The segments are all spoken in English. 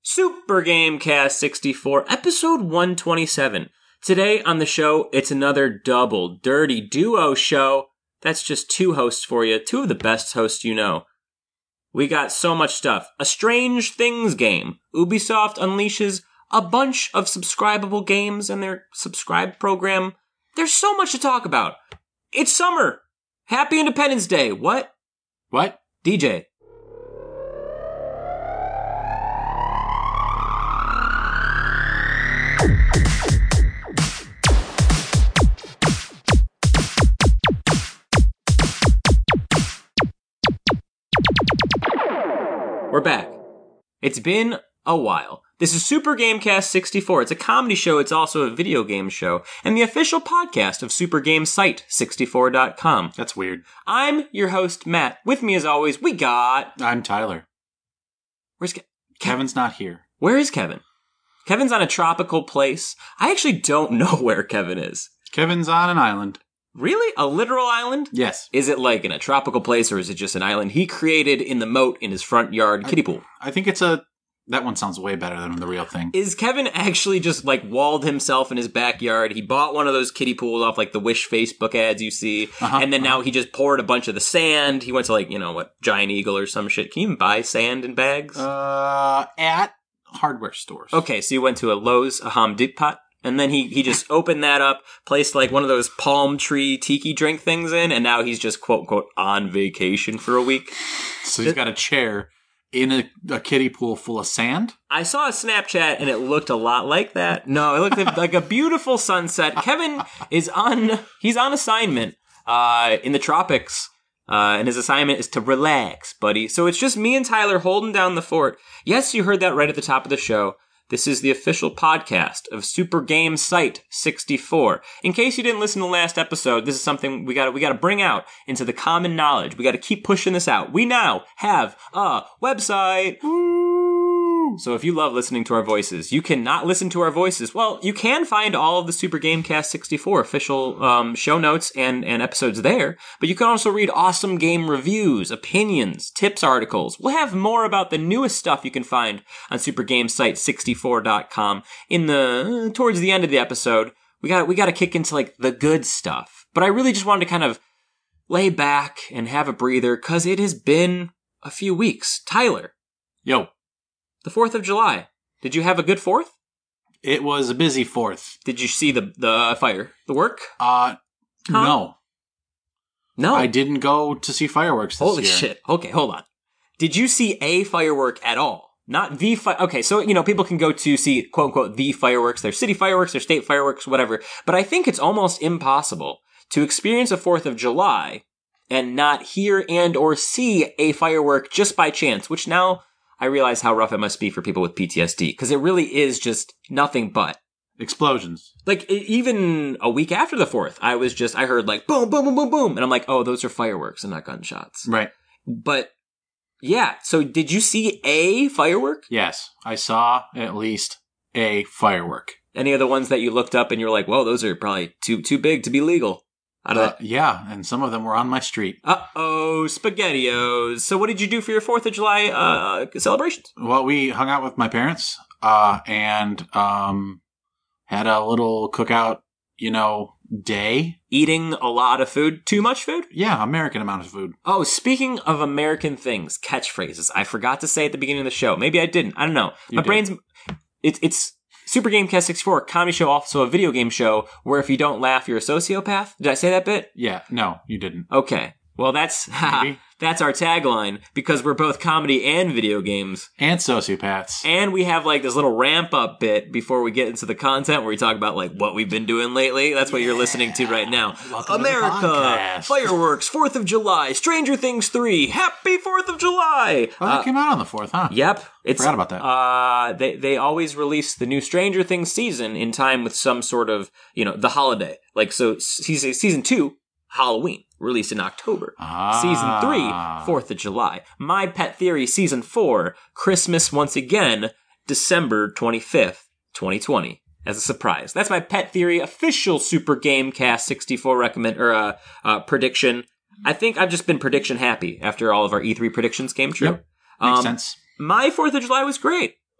Super Gamecast 64, episode 127. Today on the show, it's another double dirty duo show. That's just two hosts for you, two of the best hosts you know. We got so much stuff. A Strange Things game. Ubisoft unleashes a bunch of subscribable games in their subscribe program. There's so much to talk about. It's summer. Happy Independence Day. What? What? DJ. We're back. It's been a while. This is Super Gamecast 64. It's a comedy show. It's also a video game show. And the official podcast of Super Game Site 64.com. That's weird. I'm your host, Matt. With me as always, we got... I'm Tyler. Where's Kevin's not here. Where is Kevin? Kevin's on a tropical place. I actually don't know where Kevin is. Kevin's on an island. Really? A literal island? Yes. Is it like in a tropical place, or is it just an island he created in the moat in his front yard kiddie pool? I think it's a... That one sounds way better than the real thing. Is Kevin actually just like walled himself in his backyard? He bought one of those kiddie pools off like the Wish Facebook ads you see, and then now he just poured a bunch of the sand. He went to like, Giant Eagle or some shit. Can you even buy sand in bags? At hardware stores. Okay, so you went to a Lowe's, a Home Depot, and then he just opened that up, placed like one of those palm tree tiki drink things in, and now he's just quote unquote on vacation for a week. So he's got a chair in a kiddie pool full of sand? I saw a Snapchat and it looked a lot like that. No, it looked like a beautiful sunset. Kevin he's on assignment in the tropics. And his assignment is to relax, buddy. So it's just me and Tyler holding down the fort. Yes, you heard that right at the top of the show. This is the official podcast of Super Game Site 64. In case you didn't listen to the last episode, this is something we got to bring out into the common knowledge. We got to keep pushing this out. We now have a website. Woo! So if you love listening to our voices, you cannot listen to our voices. Well, you can find all of the Super Gamecast 64 official show notes and episodes there, but you can also read awesome game reviews, opinions, tips articles. We'll have more about the newest stuff you can find on supergamesite64.com towards the end of the episode. We got to kick into like the good stuff. But I really just wanted to kind of lay back and have a breather cuz it has been a few weeks. Tyler. Yo. The 4th of July. Did you have a good 4th? It was a busy 4th. Did you see the fire? The work? No. No. I didn't go to see fireworks this year. Holy shit. Okay, hold on. Did you see a firework at all? Not the Okay, so, people can go to see, quote-unquote, the fireworks. Their city fireworks, their state fireworks, whatever. But I think it's almost impossible to experience a 4th of July and not hear and or see a firework just by chance, which now I realize how rough it must be for people with PTSD, because it really is just nothing but explosions. Like, even a week after the 4th, I heard like, boom, boom, boom, boom, boom. And I'm like, oh, those are fireworks and not gunshots. Right. But, yeah. So, did you see a firework? Yes. I saw at least a firework. Any of the ones that you looked up and you were like, whoa, those are probably too big to be legal? Yeah, and some of them were on my street. Uh-oh, SpaghettiOs. So what did you do for your 4th of July celebrations? Well, we hung out with my parents and had a little cookout, day. Eating a lot of food? Too much food? Yeah, American amount of food. Oh, speaking of American things, catchphrases. I forgot to say at the beginning of the show. Maybe I didn't. I don't know. My brain's... It's Super Gamecast 64, a comedy show, also a video game show, where if you don't laugh, you're a sociopath. Did I say that bit? Yeah. No, you didn't. Okay. Well, that's our tagline, because we're both comedy and video games. And sociopaths. And we have like this little ramp up bit before we get into the content where we talk about like what we've been doing lately. That's what you're listening to right now. America, fireworks, 4th of July, Stranger Things 3, Happy 4th of July. Oh, that came out on the 4th, huh? Yep. Forgot about that. They always release the new Stranger Things season in time with some sort of, the holiday. Like, so season 2, Halloween, released in October. Season 3, 4th of July. My Pet Theory, Season 4, Christmas once again, December 25th, 2020. As a surprise. That's my Pet Theory official Super Gamecast 64 prediction. I think I've just been prediction happy after all of our E3 predictions came true. Yep. Makes sense. My 4th of July was great.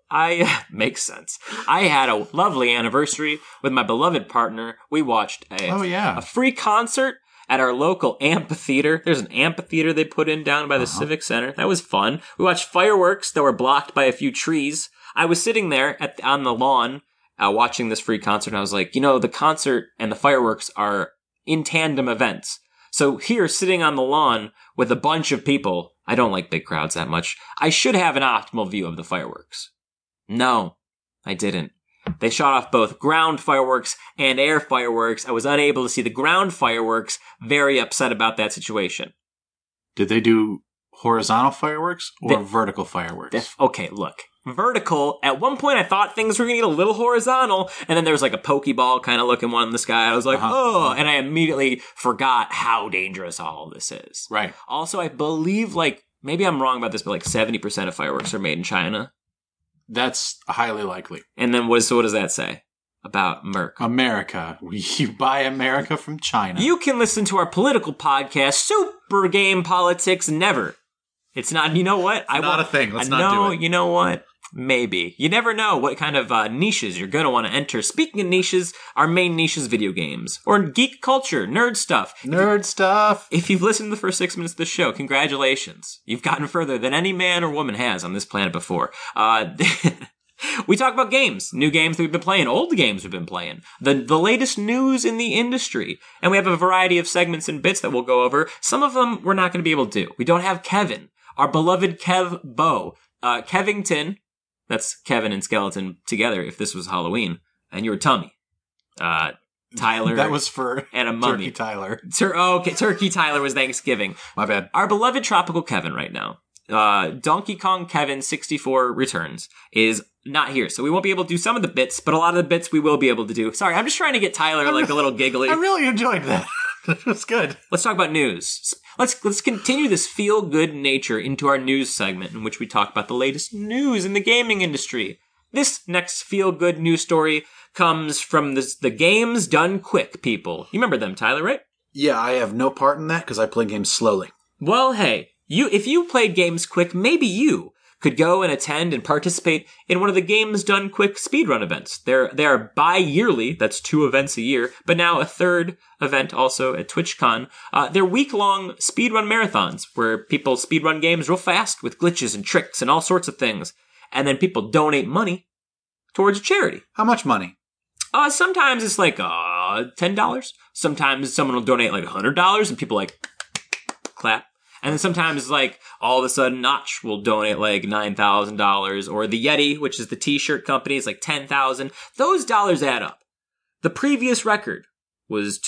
makes sense. I had a lovely anniversary with my beloved partner. We watched a free concert at our local amphitheater. There's an amphitheater they put in down by the Civic Center. That was fun. We watched fireworks that were blocked by a few trees. I was sitting there on the lawn watching this free concert, and I was like, the concert and the fireworks are in tandem events. So here, sitting on the lawn with a bunch of people, I don't like big crowds that much, I should have an optimal view of the fireworks. No, I didn't. They shot off both ground fireworks and air fireworks. I was unable to see the ground fireworks. Very upset about that situation. Did they do horizontal fireworks or vertical fireworks? Okay, look. Vertical. At one point, I thought things were going to get a little horizontal, and then there was like a pokeball kind of looking one in the sky. I was like, and I immediately forgot how dangerous all of this is. Right. Also, I believe, maybe I'm wrong about this, but 70% of fireworks are made in China. That's highly likely. And then what does that say about Merck? America. You buy America from China. You can listen to our political podcast, Super Game Politics Never. It's not, you know what? Not a thing. Let's not do it. You know what? Maybe. You never know what kind of niches you're going to want to enter. Speaking of niches, our main niche is video games. Or geek culture, nerd stuff. Nerd stuff. If you've listened to the first 6 minutes of the show, congratulations. You've gotten further than any man or woman has on this planet before. We talk about games. New games that we've been playing. Old games we've been playing. The latest news in the industry. And we have a variety of segments and bits that we'll go over. Some of them we're not going to be able to do. We don't have Kevin. Our beloved Kev Bo. Kevington. That's Kevin and Skeleton together if this was Halloween. And you were Tummy. Tyler. That was for and a mummy. Turkey Tyler. Okay, Turkey Tyler was Thanksgiving. My bad. Our beloved Tropical Kevin right now. Donkey Kong Kevin 64 Returns is not here. So we won't be able to do some of the bits, but a lot of the bits we will be able to do. Sorry, I'm just trying to get Tyler a little giggly. I really enjoyed that. That was good. Let's talk about news. Let's continue this feel-good nature into our news segment in which we talk about the latest news in the gaming industry. This next feel-good news story comes from the Games Done Quick people. You remember them, Tyler, right? Yeah, I have no part in that because I play games slowly. Well, hey, if you played games quick, maybe you could go and attend and participate in one of the Games Done Quick speedrun events. They are bi-yearly, that's 2 events a year, but now a 3rd event also at TwitchCon. They're week-long speedrun marathons where people speedrun games real fast with glitches and tricks and all sorts of things. And then people donate money towards a charity. How much money? Sometimes it's $10. Sometimes someone will donate $100 and people clap. And then sometimes, all of a sudden, Notch will donate, $9,000. Or the Yeti, which is the t-shirt company, is $10,000. Those dollars add up. The previous record was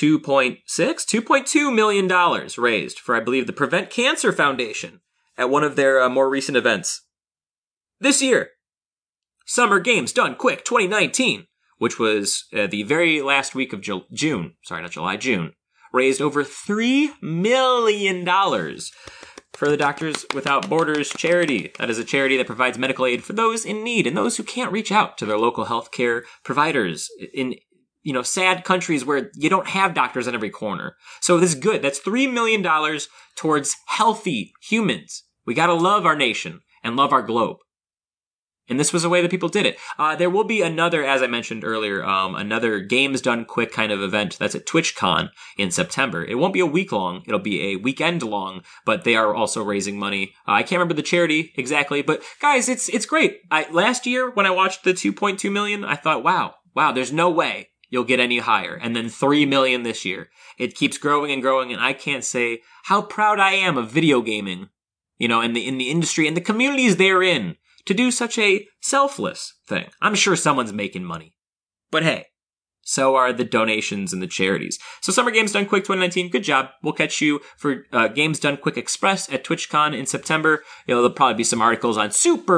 $2.2 million raised for, I believe, the Prevent Cancer Foundation at one of their more recent events. This year, Summer Games Done Quick 2019, which was the very last week of June, raised over $3 million for the Doctors Without Borders charity. That is a charity that provides medical aid for those in need and those who can't reach out to their local healthcare providers in, sad countries where you don't have doctors on every corner. So this is good. That's $3 million towards healthy humans. We gotta love our nation and love our globe. And this was a way that people did it. There will be another, as I mentioned earlier, another Games Done Quick kind of event that's at TwitchCon in September. It won't be a week long. It'll be a weekend long, but they are also raising money. I can't remember the charity exactly, but guys, it's great. Last year when I watched the 2.2 million, I thought, wow, there's no way you'll get any higher. And then 3 million this year. It keeps growing and growing, and I can't say how proud I am of video gaming, in the industry and the communities they're in, to do such a selfless thing. I'm sure someone's making money. But hey, so are the donations and the charities. So Summer Games Done Quick 2019, good job. We'll catch you for Games Done Quick Express at TwitchCon in September. There'll probably be some articles on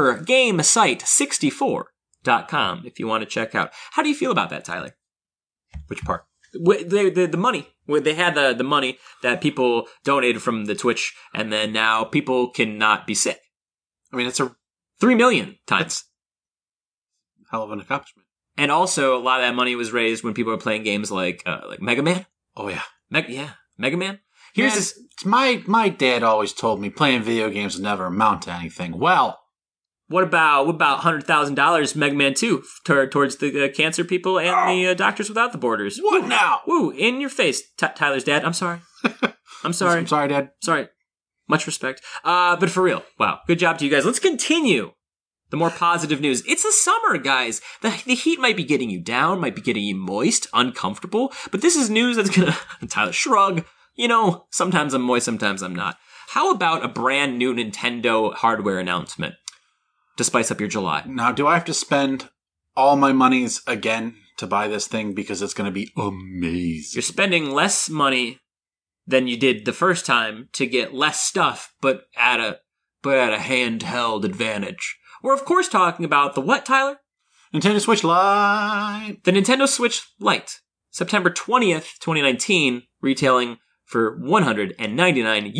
supergamesite64.com if you want to check out. How do you feel about that, Tyler? Which part? The money. They had the money that people donated from the Twitch, and then now people cannot be sick. I mean, it's a 3 million times. Hell of an accomplishment. And also, a lot of that money was raised when people were playing games like Mega Man. Oh, yeah. Mega Man. Here's this. My dad always told me playing video games would never amount to anything. Well, What about $100,000 Mega Man 2 towards the cancer people and the Doctors Without the Borders? What now? Woo, in your face, Tyler's dad. I'm sorry. I'm sorry. I'm sorry, Dad. Sorry. Much respect. But for real, wow. Good job to you guys. Let's continue. The more positive news. It's the summer, guys. The heat might be getting you down, might be getting you moist, uncomfortable, but this is news that's gonna, Tyler, shrug. You know, sometimes I'm moist, sometimes I'm not. How about a brand new Nintendo hardware announcement to spice up your July? Now, do I have to spend all my monies again to buy this thing because it's going to be amazing? You're spending less money than you did the first time to get less stuff, but at a handheld advantage. We're, of course, talking about the what, Tyler? Nintendo Switch Lite. The Nintendo Switch Lite. September 20th, 2019, retailing for $199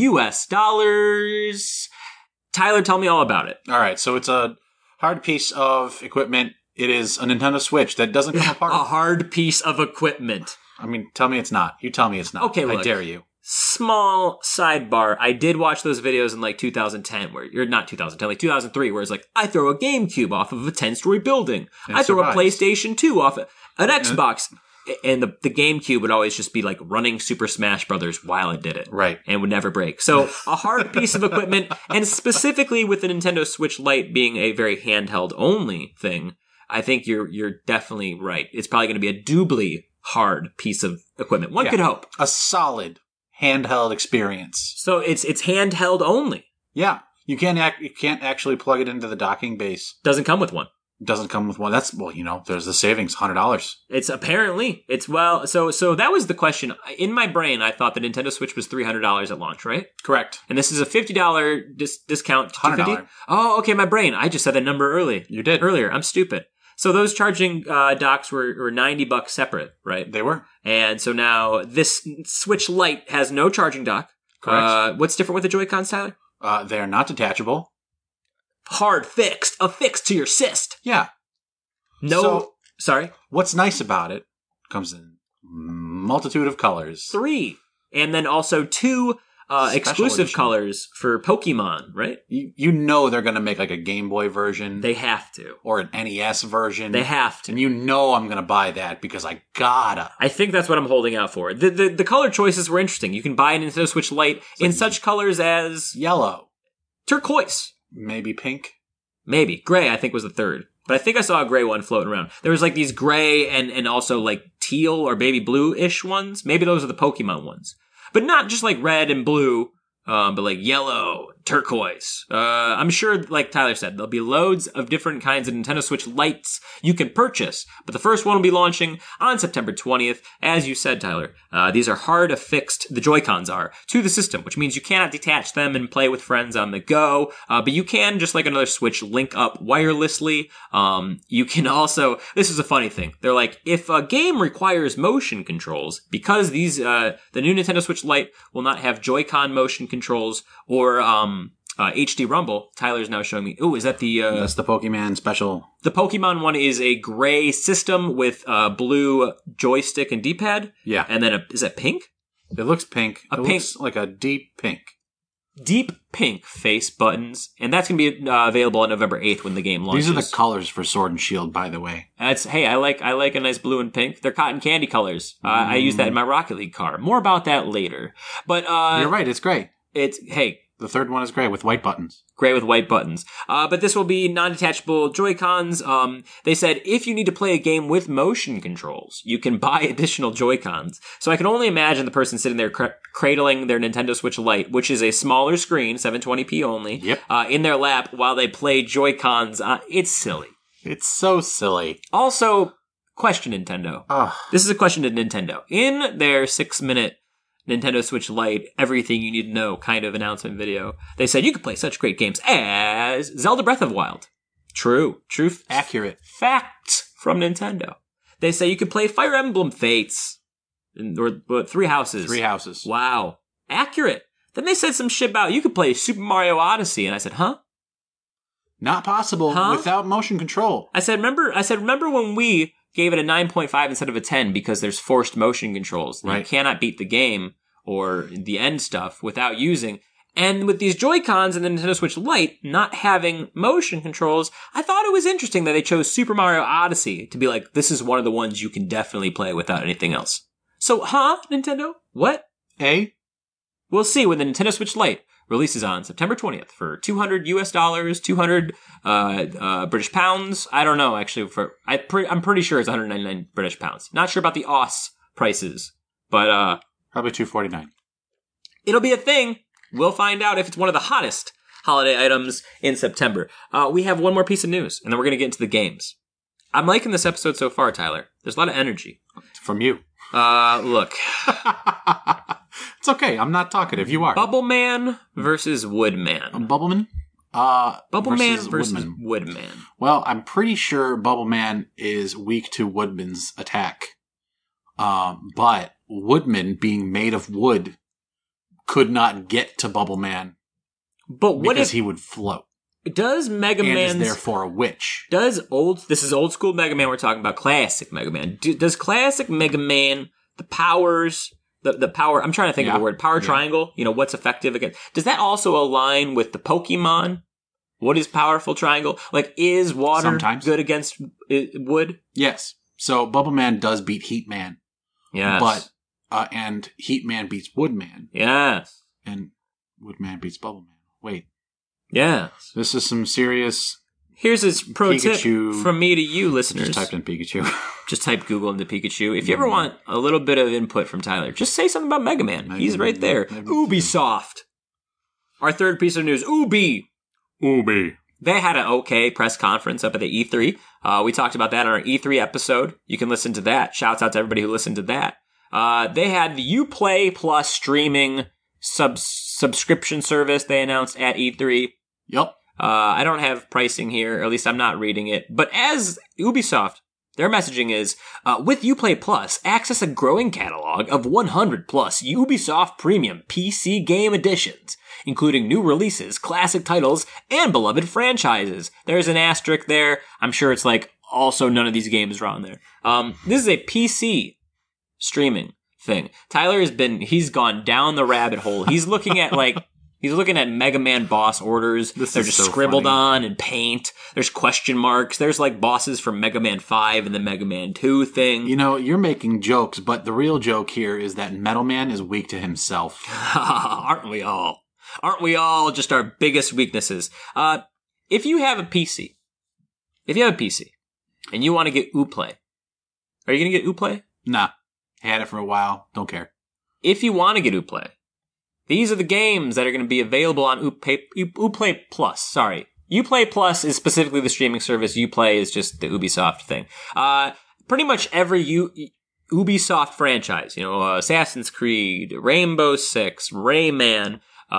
US. Tyler, tell me all about it. All right, so it's a hard piece of equipment. It is a Nintendo Switch that doesn't come apart. A hard piece of equipment. I mean, tell me it's not. You tell me it's not. Okay, look. I dare you. Small sidebar. I did watch those videos in like 2010, or not 2010, like 2003, where it's like, I throw a GameCube off of a 10-story building. I throw a PlayStation 2 off an Xbox. And the GameCube would always just be like running Super Smash Brothers while it did it. Right. And would never break. So a hard piece of equipment, and specifically with the Nintendo Switch Lite being a very handheld only thing, I think you're definitely right. It's probably going to be a doubly hard piece of equipment. One could hope. A solid handheld experience. So it's handheld only. Yeah. You can't actually plug it into the docking base. Doesn't come with one. Doesn't come with one. That's, well, there's the savings, $100. It's apparently, so that was the question. In my brain, I thought the Nintendo Switch was $300 at launch, right? Correct. And this is a $50 discount to $100. Oh, okay, my brain. I just said that number early. You did. Earlier. I'm stupid. So those charging docks were $90 separate, right? They were. And so now this Switch Lite has no charging dock. Correct. What's different with the Joy-Cons, Tyler? They are not detachable. Hard fixed. Affixed to your cyst. Yeah. No. Sorry? What's nice about it comes in multitude of colors. 3. And then also 2 exclusive edition. colors for Pokemon, right? You know they're going to make like a Game Boy version. They have to. Or an NES version. They have to. And I'm going to buy that because I gotta. I think that's what I'm holding out for. The color choices were interesting. You can buy a Nintendo Switch Lite in such colors as yellow. Turquoise. Maybe pink. Maybe. Gray, I think, was the third. But I think I saw a gray one floating around. There was like these gray and also like teal or baby blue-ish ones. Maybe those are the Pokemon ones. But not just like red and blue, but like yellow, turquoise. I'm sure, like Tyler said, there'll be loads of different kinds of Nintendo Switch Lites you can purchase. But the first one will be launching on September 20th. As you said, Tyler, these are hard affixed, the Joy-Cons are, to the system, which means you cannot detach them and play with friends on the go. But you can, just like another Switch, link up wirelessly. You can also, this is a funny thing. They're like, if a game requires motion controls, because these, the new Nintendo Switch Lite will not have Joy-Con motion controls or, HD Rumble. Tyler's now showing me. Ooh, is that the... That's the Pokemon special. The Pokemon one is a gray system with blue joystick and D-pad. Yeah. And then, is that pink? It looks pink. It looks like a deep pink. Deep pink face buttons. And that's going to be available on November 8th when the game launches. These are the colors for Sword and Shield, by the way. Hey, I like a nice blue and pink. They're cotton candy colors. I use that in my Rocket League car. More about that later. But you're right, it's great. The third one is gray with white buttons. Gray with white buttons. But this will be non-detachable Joy-Cons. They said if you need to play a game with motion controls, you can buy additional Joy-Cons. So I can only imagine the person sitting there cradling their Nintendo Switch Lite, which is a smaller screen, 720p only, in their lap while they play Joy-Cons. It's silly. It's so silly. Also, question Nintendo. This is a question to Nintendo. In their 6-minute Nintendo Switch Lite, everything you need to know kind of announcement video, they said you could play such great games as Zelda Breath of the Wild. True. Accurate. Fact from Nintendo. They say you could play Fire Emblem Fates. Or 3 Houses. 3 Houses. Wow. Accurate. Then they said some shit about you could play Super Mario Odyssey, and I said, huh? Not possible without motion control. I said, remember when we gave it a 9.5 instead of a 10 because there's forced motion controls. Right. You cannot beat the game or the end stuff without using. And with these Joy-Cons and the Nintendo Switch Lite not having motion controls, I thought it was interesting that they chose Super Mario Odyssey to be like, this is one of the ones you can definitely play without anything else. So, Nintendo? What? We'll see when the Nintendo Switch Lite releases on September 20th for $200 US, 200 British pounds. I don't know, actually. I'm pretty sure it's 199 British pounds. Not sure about the Aus prices, but probably $249. It'll be a thing. We'll find out if it's one of the hottest holiday items in September. We have one more piece of news, and then we're going to get into the games. I'm liking this episode so far, Tyler. There's a lot of energy. From you. Look. It's okay. I'm not talkative. You are. Bubble Man versus Woodman. Bubbleman? Bubble Man versus Woodman. Well, I'm pretty sure Bubble Man is weak to Woodman's attack. But Woodman, being made of wood, could not get to Bubble Man. But what because if he would float? Does Mega Man is therefore a witch? This is old school Mega Man we're talking about, classic Mega Man. Does classic Mega Man, the powers, the power, I'm trying to think of the word, power triangle, what's effective against, does that also align with the Pokemon? What is powerful triangle? Like, is water Sometimes. Good against wood? Yes. So Bubble Man does beat Heat Man. Yes. But, and Heat Man beats Wood Man. Yes. And Wood Man beats Bubble Man. Wait. Yes. This is some serious... Here's a pro Pikachu. tip from me to you, listeners. Just typed in Pikachu. Just type Google into Pikachu. If you ever want a little bit of input from Tyler, just say something about Mega Man. He's right there. Ubisoft. Our third piece of news. Ubi. They had an okay press conference up at the E3. We talked about that on our E3 episode. You can listen to that. Shouts out to everybody who listened to that. They had the Uplay Plus streaming subscription service they announced at E3. Yep. I don't have pricing here, or at least I'm not reading it. But as Ubisoft, their messaging is, with Uplay Plus, access a growing catalog of 100 plus Ubisoft Premium PC game editions, including new releases, classic titles, and beloved franchises. There's an asterisk there. I'm sure it's like, also none of these games are on there. This is a PC streaming thing. Tyler he's gone down the rabbit hole. He's looking at Mega Man boss orders. They're just scribbled on in paint. There's question marks. There's like bosses from Mega Man 5 and the Mega Man 2 thing. You're making jokes, but the real joke here is that Metal Man is weak to himself. Aren't we all? Aren't we all just our biggest weaknesses? If you have a PC, and you want to get Uplay, are you going to get Uplay? Nah. Had it for a while. Don't care. If you want to get Uplay, these are the games that are going to be available on Uplay Plus. Sorry. Uplay Plus is specifically the streaming service. Uplay is just the Ubisoft thing. Pretty much every Ubisoft franchise, Assassin's Creed, Rainbow Six, Rayman,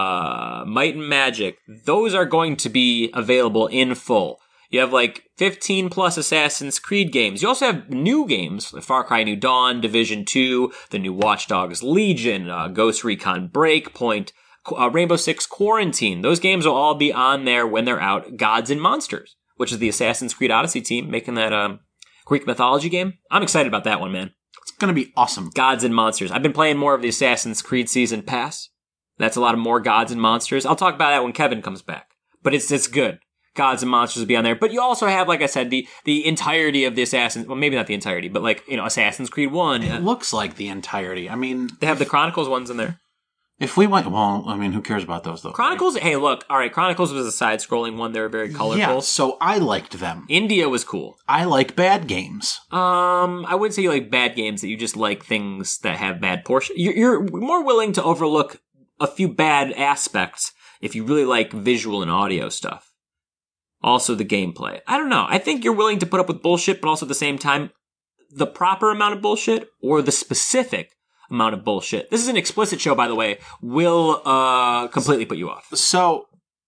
Might and Magic, those are going to be available in full. You have like 15 plus Assassin's Creed games. You also have new games, Far Cry New Dawn, Division 2, the new Watch Dogs Legion, Ghost Recon Breakpoint, Rainbow Six Quarantine. Those games will all be on there when they're out. Gods and Monsters, which is the Assassin's Creed Odyssey team making that Greek mythology game. I'm excited about that one, man. It's going to be awesome. Gods and Monsters. I've been playing more of the Assassin's Creed Season Pass. That's a lot of more Gods and Monsters. I'll talk about that when Kevin comes back. But it's good. Gods and Monsters will be on there. But you also have, like I said, the entirety of the Assassin's... Well, maybe not the entirety, but Assassin's Creed 1. It looks like the entirety. I mean... They have the Chronicles ones in there. If we went... Well, I mean, who cares about those, though? Chronicles... Right? Hey, look. All right, Chronicles was a side-scrolling one. They were very colorful. Yeah, so I liked them. India was cool. I like bad games. I wouldn't say you like bad games, that you just like things that have bad portion. You're more willing to overlook a few bad aspects if you really like visual and audio stuff. Also the gameplay. I don't know. I think you're willing to put up with bullshit, but also at the same time, the proper amount of bullshit or the specific amount of bullshit. This is an explicit show, by the way, will completely put you off. So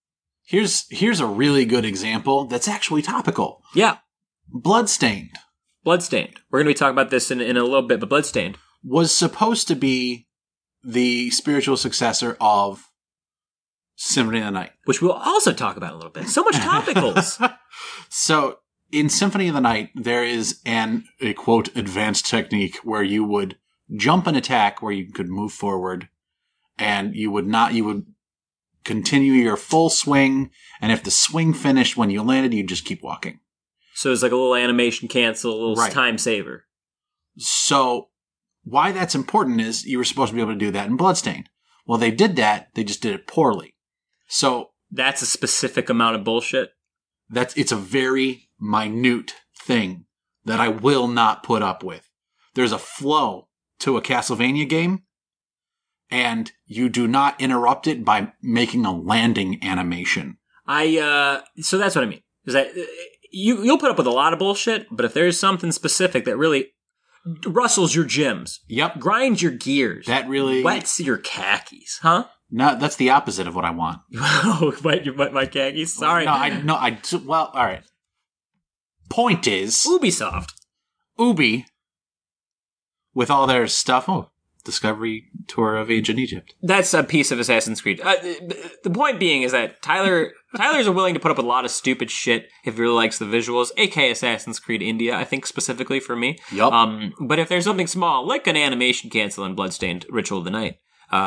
here's a really good example that's actually topical. Yeah. Bloodstained. We're going to be talking about this in a little bit, but Bloodstained was supposed to be the spiritual successor of Symphony of the Night. Which we'll also talk about a little bit. So much topicals. So, in Symphony of the Night, there is a quote, advanced technique where you would jump an attack where you could move forward, and you would continue your full swing, and if the swing finished when you landed, you just keep walking. So it's like a little animation cancel, a little time saver. So why that's important is you were supposed to be able to do that in Bloodstained. Well, they did that. They just did it poorly. So that's a specific amount of bullshit. It's a very minute thing that I will not put up with. There's a flow to a Castlevania game, and you do not interrupt it by making a landing animation. So that's what I mean. Is that you'll put up with a lot of bullshit, but if there's something specific that really rustles your gyms, grinds your gears, that really wets your khakis, huh? No, that's the opposite of what I want. Oh, my khakis? Sorry. Well, all right. Point is, Ubisoft. Ubi, with all their stuff, Discovery Tour of Ancient Egypt. That's a piece of Assassin's Creed. The point being is that Tyler's willing to put up with a lot of stupid shit if he really likes the visuals, aka Assassin's Creed India, I think specifically for me. Yep. But if there's something small, like an animation cancel in Bloodstained Ritual of the Night,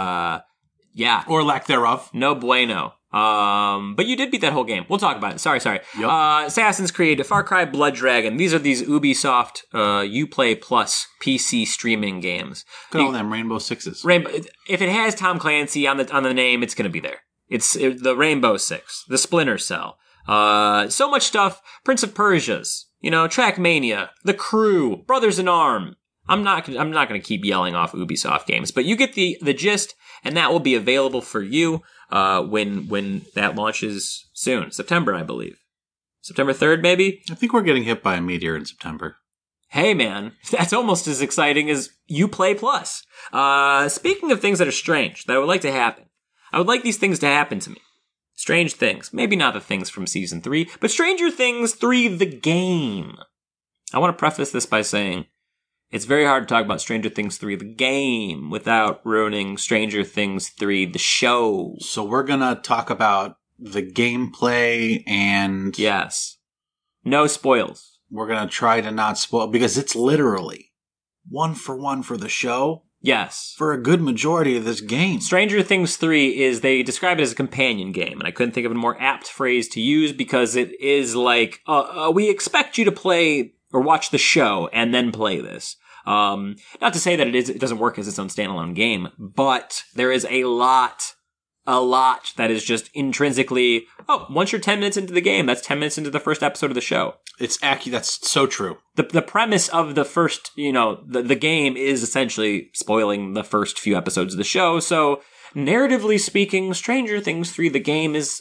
yeah. Or lack thereof. No bueno. But you did beat that whole game. We'll talk about it. Sorry. Yep. Assassin's Creed, Far Cry, Blood Dragon. These are these Ubisoft Uplay Plus PC streaming games. Look at all them Rainbow Sixes. If it has Tom Clancy on the name, it's going to be there. It's the Rainbow Six, the Splinter Cell. So much stuff. Prince of Persia's. Trackmania, The Crew, Brothers in Arms. I'm not going to keep yelling off Ubisoft games, but you get the gist, and that will be available for you when that launches soon. September, I believe. September 3rd, maybe? I think we're getting hit by a meteor in September. Hey, man. That's almost as exciting as Uplay Plus. Speaking of things that are strange, that I would like to happen, I would like these things to happen to me. Strange things. Maybe not the things from Season 3, but Stranger Things 3, the game. I want to preface this by saying it's very hard to talk about Stranger Things 3, the game, without ruining Stranger Things 3, the show. So we're going to talk about the gameplay and... Yes. No spoils. We're going to try to not spoil, because it's literally 1-for-1 for the show. Yes. For a good majority of this game. Stranger Things 3 they describe it as a companion game, and I couldn't think of a more apt phrase to use because it is like, we expect you to play or watch the show and then play this. Not to say that it doesn't work as its own standalone game, but there is a lot that is just intrinsically, once you're 10 minutes into the game, that's 10 minutes into the first episode of the show. It's accurate. That's so true. The premise of the first, the game is essentially spoiling the first few episodes of the show. So narratively speaking, Stranger Things 3, the game is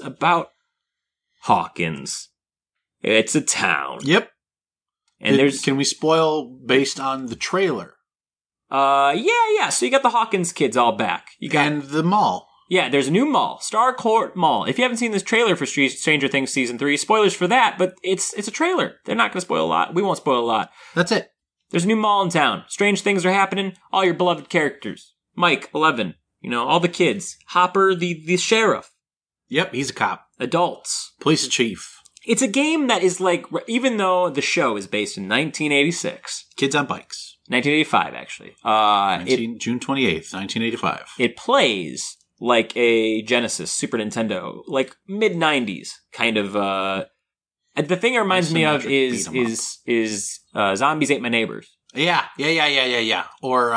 about Hawkins. It's a town. Yep. And can we spoil based on the trailer? Yeah. So you got the Hawkins kids all back. And the mall. Yeah, there's a new mall, Starcourt Mall. If you haven't seen this trailer for Stranger Things Season 3, spoilers for that, but it's a trailer. They're not going to spoil a lot. We won't spoil a lot. That's it. There's a new mall in town. Strange things are happening. All your beloved characters. Mike, 11. All the kids. Hopper, the sheriff. Yep, he's a cop. Adults. Police chief. It's a game that is like, even though the show is based in 1986. Kids on bikes. 1985, actually. June 28th, 1985. It plays like a Genesis, Super Nintendo, like mid-90s kind of, the thing it reminds me of is Zombies Ate My Neighbors. Yeah. Or,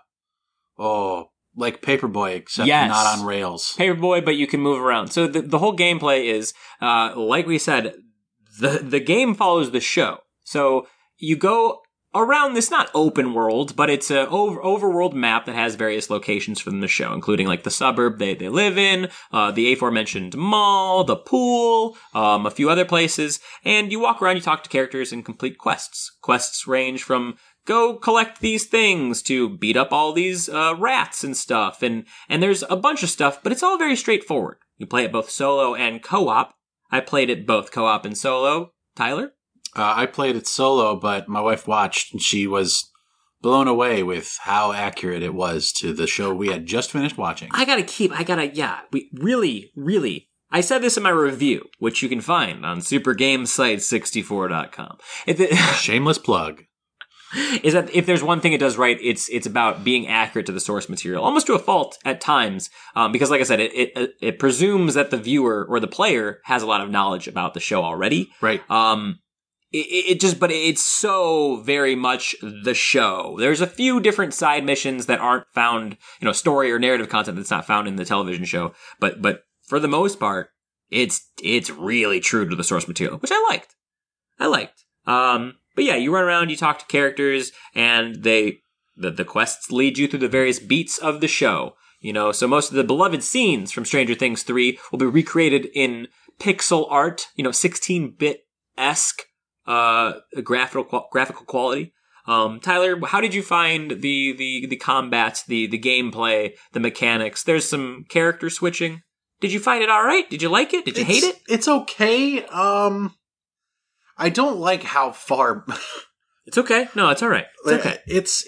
like Paperboy, except not on rails. Paperboy, but you can move around. So the whole gameplay is, like we said, the game follows the show. So you go around this, not open world, but it's an overworld map that has various locations from the show, including like the suburb they live in, the aforementioned mall, the pool, a few other places. And you walk around, you talk to characters and complete quests. Quests range from go collect these things to beat up all these rats and stuff. And there's a bunch of stuff, but it's all very straightforward. You play it both solo and co-op. I played it both co-op and solo. Tyler? I played it solo, but my wife watched, and she was blown away with how accurate it was to the show we had just finished watching. We really, I said this in my review, which you can find on supergamesite64.com. Shameless plug. is that if there's one thing it does right, it's about being accurate to the source material, almost to a fault at times, because like I said, it presumes that the viewer or the player has a lot of knowledge about the show already. Right. But it's so very much the show. There's a few different side missions that aren't found, story or narrative content that's not found in the television show, but for the most part, it's really true to the source material, which I liked. But yeah, you run around, you talk to characters, and the quests lead you through the various beats of the show. So most of the beloved scenes from Stranger Things 3 will be recreated in pixel art, 16-bit-esque graphical quality. Tyler, how did you find the combat, the gameplay, the mechanics? There's some character switching. Did you find it all right? Did you like it? Did you hate it? It's okay. I don't like how far. It's okay. No, it's all right. It's okay. It's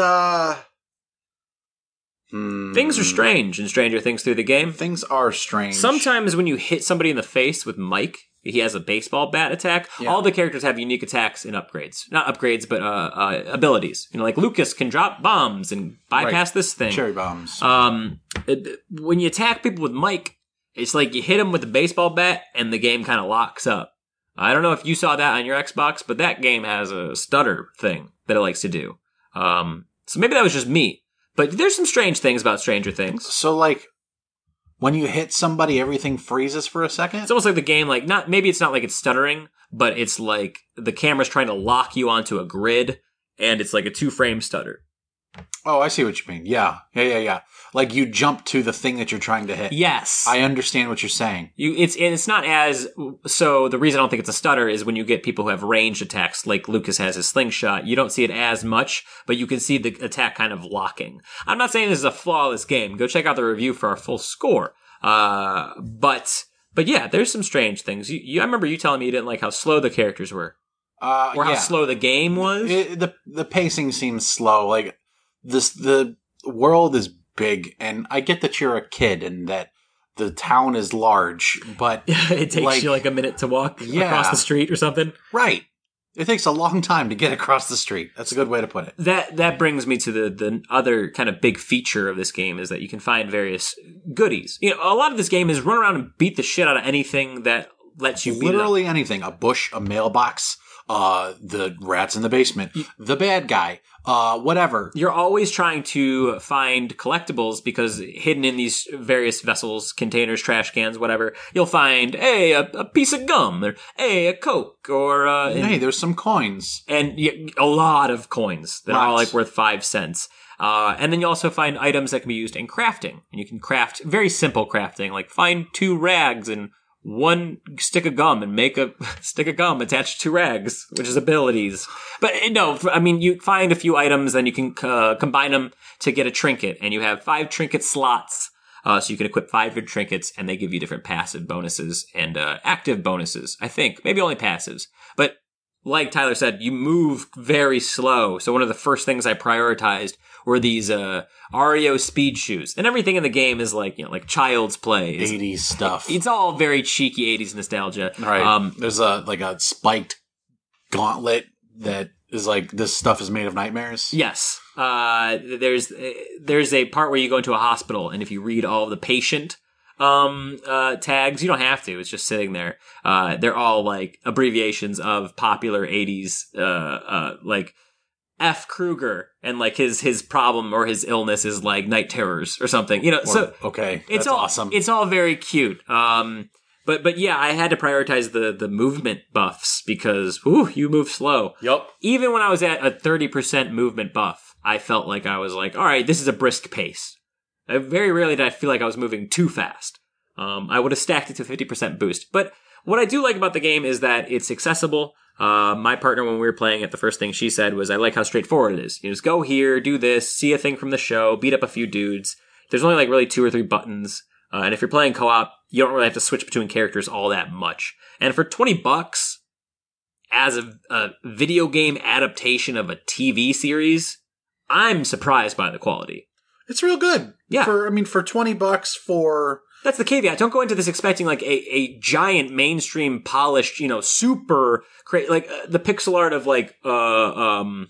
Things are strange in Stranger Things through the game. Things are strange. Sometimes when you hit somebody in the face with Mike, he has a baseball bat attack. Yeah. All the characters have unique attacks and upgrades. Not upgrades, but abilities. Like Lucas can drop bombs and bypass this thing. Cherry bombs. When you attack people with Mike, it's like you hit him with the baseball bat and the game kind of locks up. I don't know if you saw that on your Xbox, but that game has a stutter thing that it likes to do. So maybe that was just me. But there's some strange things about Stranger Things. So, when you hit somebody, everything freezes for a second? It's almost like the game, maybe it's not like it's stuttering, but it's like the camera's trying to lock you onto a grid, and it's like a 2-frame stutter. Oh, I see what you mean. Yeah. Like you jump to the thing that you're trying to hit. Yes. I understand what you're saying. It's not as... So the reason I don't think it's a stutter is when you get people who have ranged attacks, like Lucas has his slingshot, you don't see it as much, but you can see the attack kind of locking. I'm not saying this is a flawless game. Go check out the review for our full score. But yeah, there's some strange things. I remember you telling me you didn't like how slow the characters were. Or how slow the game was. The pacing seems slow. Like, the world is big, and I get that you're a kid and that the town is large, but... it takes you a minute to walk across the street or something. Right. It takes a long time to get across the street. That's a good way to put it. That brings me to the other kind of big feature of this game is that you can find various goodies. A lot of this game is run around and beat the shit out of anything that lets you beat literally anything. A bush, a mailbox, the rats in the basement, the bad guy, whatever. You're always trying to find collectibles because hidden in these various vessels, containers, trash cans, whatever, you'll find, a piece of gum, or, a Coke, or, there's some coins. And a lot of coins that are all worth 5 cents. And then you also find items that can be used in crafting. And you can craft very simple crafting, like find 2 rags and 1 stick of gum and make a stick of gum attached to rags, which is abilities. But no, you find a few items, then you can combine them to get a trinket, and you have 5 trinket slots. So you can equip 5 good trinkets, and they give you different passive bonuses and active bonuses, I think. Maybe only passives. But like Tyler said, you move very slow. So one of the first things I prioritized were these REO speed shoes. And everything in the game is like child's play. 80s stuff. It's all very cheeky 80s nostalgia. Right. There's a spiked gauntlet that is like, this stuff is made of nightmares. Yes. There's a part where you go into a hospital, and if you read all of the patient tags, you don't have to, it's just sitting there. They're all like abbreviations of popular 80s like F. Kruger, and like his problem or his illness is like night terrors or something, okay, that's awesome. It's all very cute. But yeah, I had to prioritize the movement buffs because you move slow. Yep. Even when I was at a 30% movement buff, I felt like I was like, all right, this is a brisk pace. Very rarely did I feel like I was moving too fast. I would have stacked it to 50% boost. But what I do like about the game is that it's accessible. My partner, when we were playing it, the first thing she said was, I like how straightforward it is. You just go here, do this, see a thing from the show, beat up a few dudes. There's only like really 2 or 3 buttons. And if you're playing co-op, you don't really have to switch between characters all that much. And for $20, as a video game adaptation of a TV series, I'm surprised by the quality. It's real good. Yeah. For $20 for... That's the caveat. Don't go into this expecting like a giant mainstream polished, super great, like the pixel art of like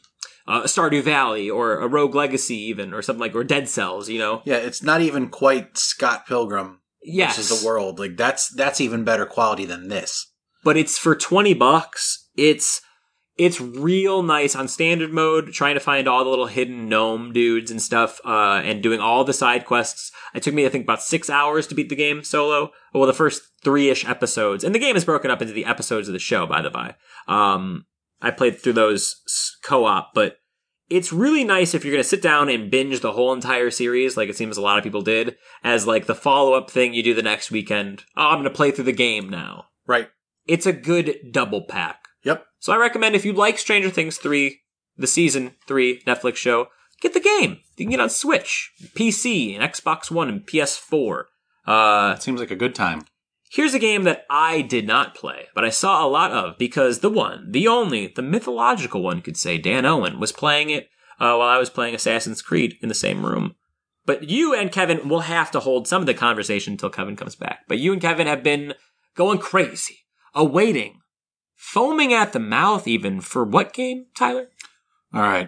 Stardew Valley or a Rogue Legacy even, or something like, or Dead Cells, you know? Yeah, it's not even quite Scott Pilgrim Yes. versus the World. Like, that's even better quality than this. But it's for $20. It's real nice on standard mode, trying to find all the little hidden gnome dudes and stuff, and doing all the side quests. It took me, I think, about 6 hours to beat the game solo. Well, the first 3-ish episodes. And the game is broken up into the episodes of the show, by the by. I played through those co-op, but it's really nice if you're going to sit down and binge the whole entire series, like it seems a lot of people did, as like the follow-up thing you do the next weekend. Oh, I'm going to play through the game now. Right. It's a good double pack. Yep. So I recommend if you like Stranger Things 3, the season 3 Netflix show, get the game. You can get it on Switch, PC, and Xbox One, and PS4. It seems like a good time. Here's a game that I did not play, but I saw a lot of because the one, the only, the mythological one could say, Dan Owen, was playing it while I was playing Assassin's Creed in the same room. But you and Kevin will have to hold some of the conversation until Kevin comes back. But you and Kevin have been going crazy, awaiting, foaming at the mouth even for what game, Tyler? All right.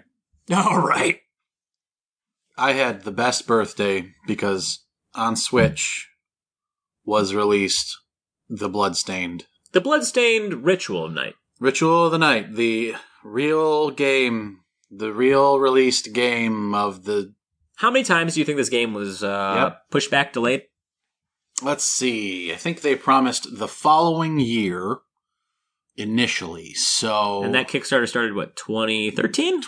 I had the best birthday because on Switch was released The Bloodstained. The Bloodstained Ritual of Night. Ritual of the Night, the real game, the real released game of the... How many times do you think this game was pushed back, delayed? Let's see. I think they promised the following year initially, so... And that Kickstarter started, what, 2013?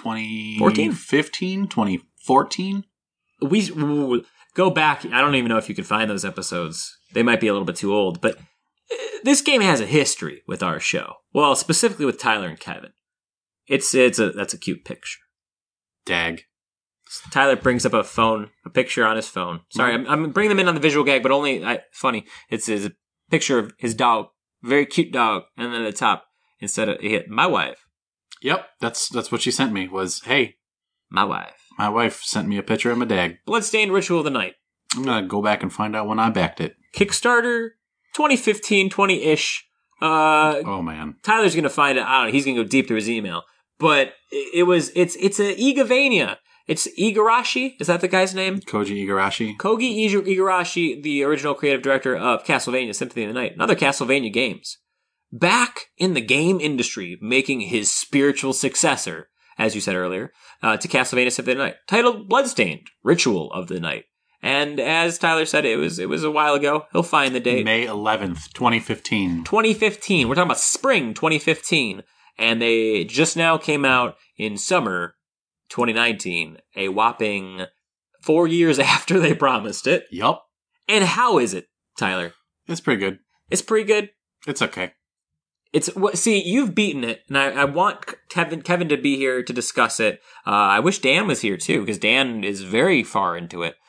2015? 2014? We go back. I don't even know if you could find those episodes. They might be a little bit too old, but this game has a history with our show. Well, specifically with Tyler and Kevin. That's a cute picture. Dag. Tyler brings up a picture on his phone. Sorry, I'm bringing them in on the visual gag, but only, funny. It's a picture of his dog. Very cute dog. And then at the top, instead of my wife. Yep, that's what she sent me, was, hey. My wife. My wife sent me a picture of my dag. Bloodstained Ritual of the Night. I'm going to go back and find out when I backed it. Kickstarter, 2015, 20-ish. Oh, man. Tyler's going to find it. I don't know. He's going to go deep through his email. But it's a Igavania. It's Igarashi. Is that the guy's name? Koji Igarashi. Koji Igarashi, the original creative director of Castlevania Symphony of the Night and other Castlevania games. Back in the game industry, making his spiritual successor, as you said earlier, to Castlevania Symphony of the Night, titled Bloodstained, Ritual of the Night. And as Tyler said, it was a while ago. He'll find the date. May 11th, 2015. 2015. We're talking about spring 2015. And they just now came out in summer 2019, a whopping 4 years after they promised it. Yup. And how is it, Tyler? It's pretty good. It's pretty good. It's okay. See, you've beaten it, and I want Kevin to be here to discuss it. I wish Dan was here too, because Dan is very far into it.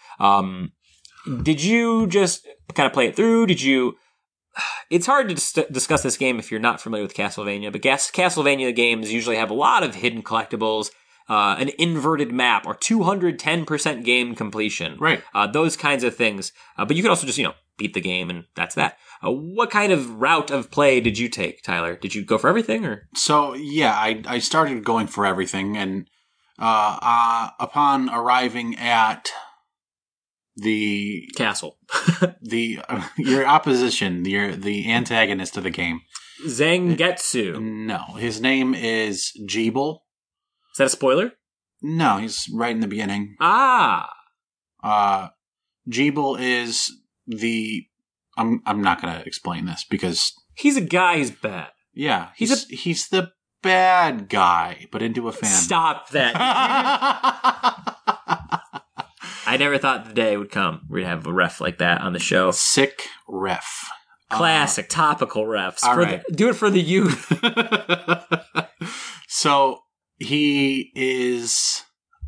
Did you just kind of play it through? It's hard to discuss this game if you're not familiar with Castlevania, but Castlevania games usually have a lot of hidden collectibles, an inverted map, or 210% game completion. Right. Those kinds of things. But you can also just, beat the game, and that's that. What kind of route of play did you take, Tyler? Did you go for everything, or? So, yeah, I started going for everything, and upon arriving at the castle, your opposition, the antagonist of the game, Zangetsu. No, his name is Jeeble. Is that a spoiler? No, he's right in the beginning. Jeeble is I'm not going to explain this because he's a guy who's bad. Yeah, he's the bad guy, but into a fan. Stop that. I never thought the day would come we'd have a ref like that on the show. Sick ref. Classic, topical refs. All right. Do it for the youth. So he is...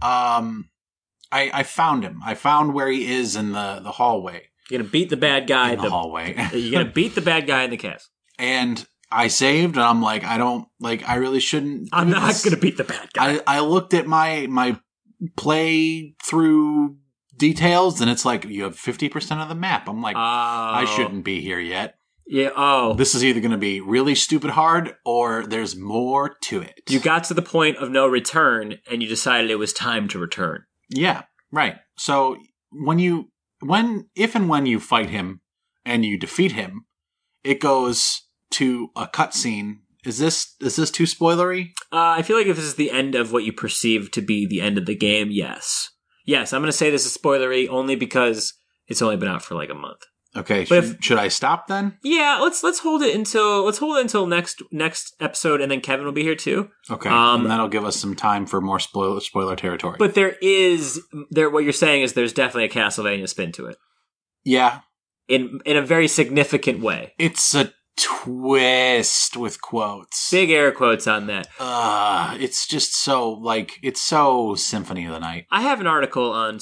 I found him. I found where he is in the hallway. You're going to beat the bad guy in the hallway. You're going to beat the bad guy in the castle. And I saved, and I'm like, I really shouldn't. I'm not going to beat the bad guy. I looked at my play through details, and it's like, you have 50% of the map. I'm like, I shouldn't be here yet. Yeah. Oh, This is either going to be really stupid hard or there's more to it. you got to the point of no return, and you decided it was time to return. Yeah, right. So if and when you fight him and you defeat him, it goes to a cutscene. Is this too spoilery? I feel like if this is the end of what you perceive to be the end of the game, yes. Yes, I'm going to say this is spoilery only because it's only been out for like a month. Okay, But should I stop then? Yeah, let's hold it until next episode, and then Kevin will be here too. Okay, and that'll give us some time for more spoiler territory. But what you're saying is there's definitely a Castlevania spin to it. Yeah, in a very significant way. It's a twist with quotes. Big air quotes on that. It's just so it's so Symphony of the Night. I have an article on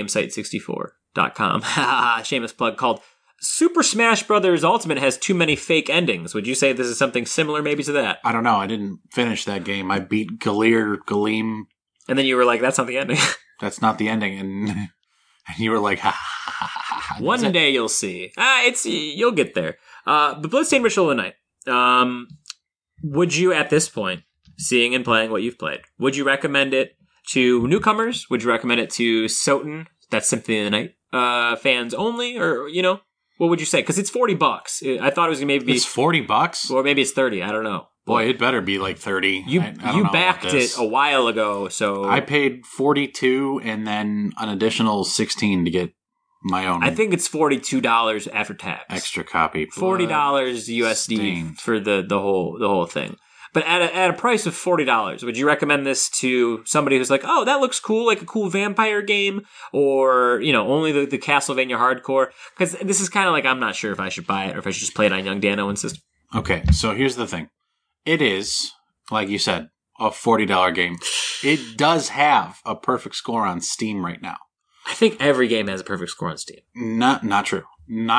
supergamesite64.com. Shameless plug, called Super Smash Bros. Ultimate has too many fake endings. Would you say this is something similar maybe to that? I don't know. I didn't finish that game. I beat Galeem. And then you were like, that's not the ending. That's not the ending. And you were like, ha ha ha ha. One day you'll see. You'll get there. But Bloodstained Ritual of the Night. Would you, at this point, seeing and playing what you've played, would you recommend it to newcomers? Would you recommend it to Soten, that's Symphony of the Night, fans only? Or, what would you say? Because it's $40. I thought it was going to maybe be... It's $40? Or maybe it's 30. I don't know. Boy, it better be like 30. You I don't know backed it a while ago, so... I paid 42 and then an additional 16 to get my own... I think it's $42 after tax. Extra copy. $40 USD for the whole thing. But at a price of $40, would you recommend this to somebody who's like, oh, that looks cool, like a cool vampire game, or only the Castlevania hardcore? Because this is kind of like, I'm not sure if I should buy it or if I should just play it on Young Dan Owen's system. Okay, so here's the thing. It is, like you said, a $40 game. It does have a perfect score on Steam right now. I think every game has a perfect score on Steam. Not true.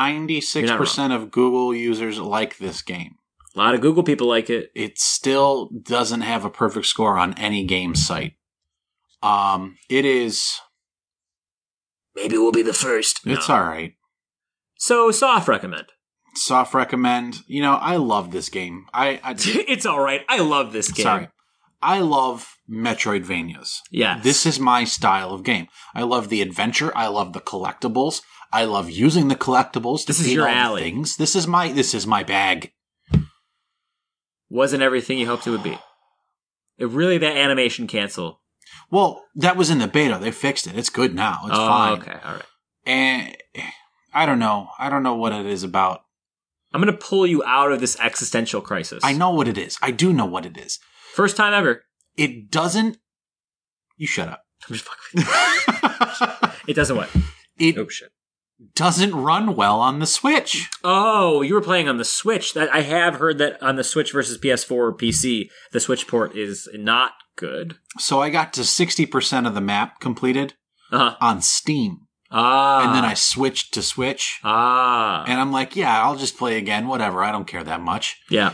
96% of Google users like this game. A lot of Google people like it. It still doesn't have a perfect score on any game site. It is... Maybe we'll be the first. It's all right. So, soft recommend. Soft recommend. I love this game. It's all right. I love this game. Sorry. I love Metroidvanias. Yeah. This is my style of game. I love the adventure. I love the collectibles. I love using the collectibles to beat all the things. This is my bag. Wasn't everything you hoped it would be. That animation cancel. Well, that was in the beta. They fixed it. It's good now. It's fine. Okay, all right. And I don't know. I don't know what it is about. I'm going to pull you out of this existential crisis. I know what it is. I do know what it is. First time ever. It doesn't... You shut up. I'm just fucking... It doesn't what? Oh, shit. Doesn't run well on the Switch. Oh, you were playing on the Switch. I have heard that on the Switch versus PS4 or PC, the Switch port is not good. So I got to 60% of the map completed on Steam. And then I switched to Switch. And I'm like, yeah, I'll just play again. Whatever. I don't care that much. Yeah.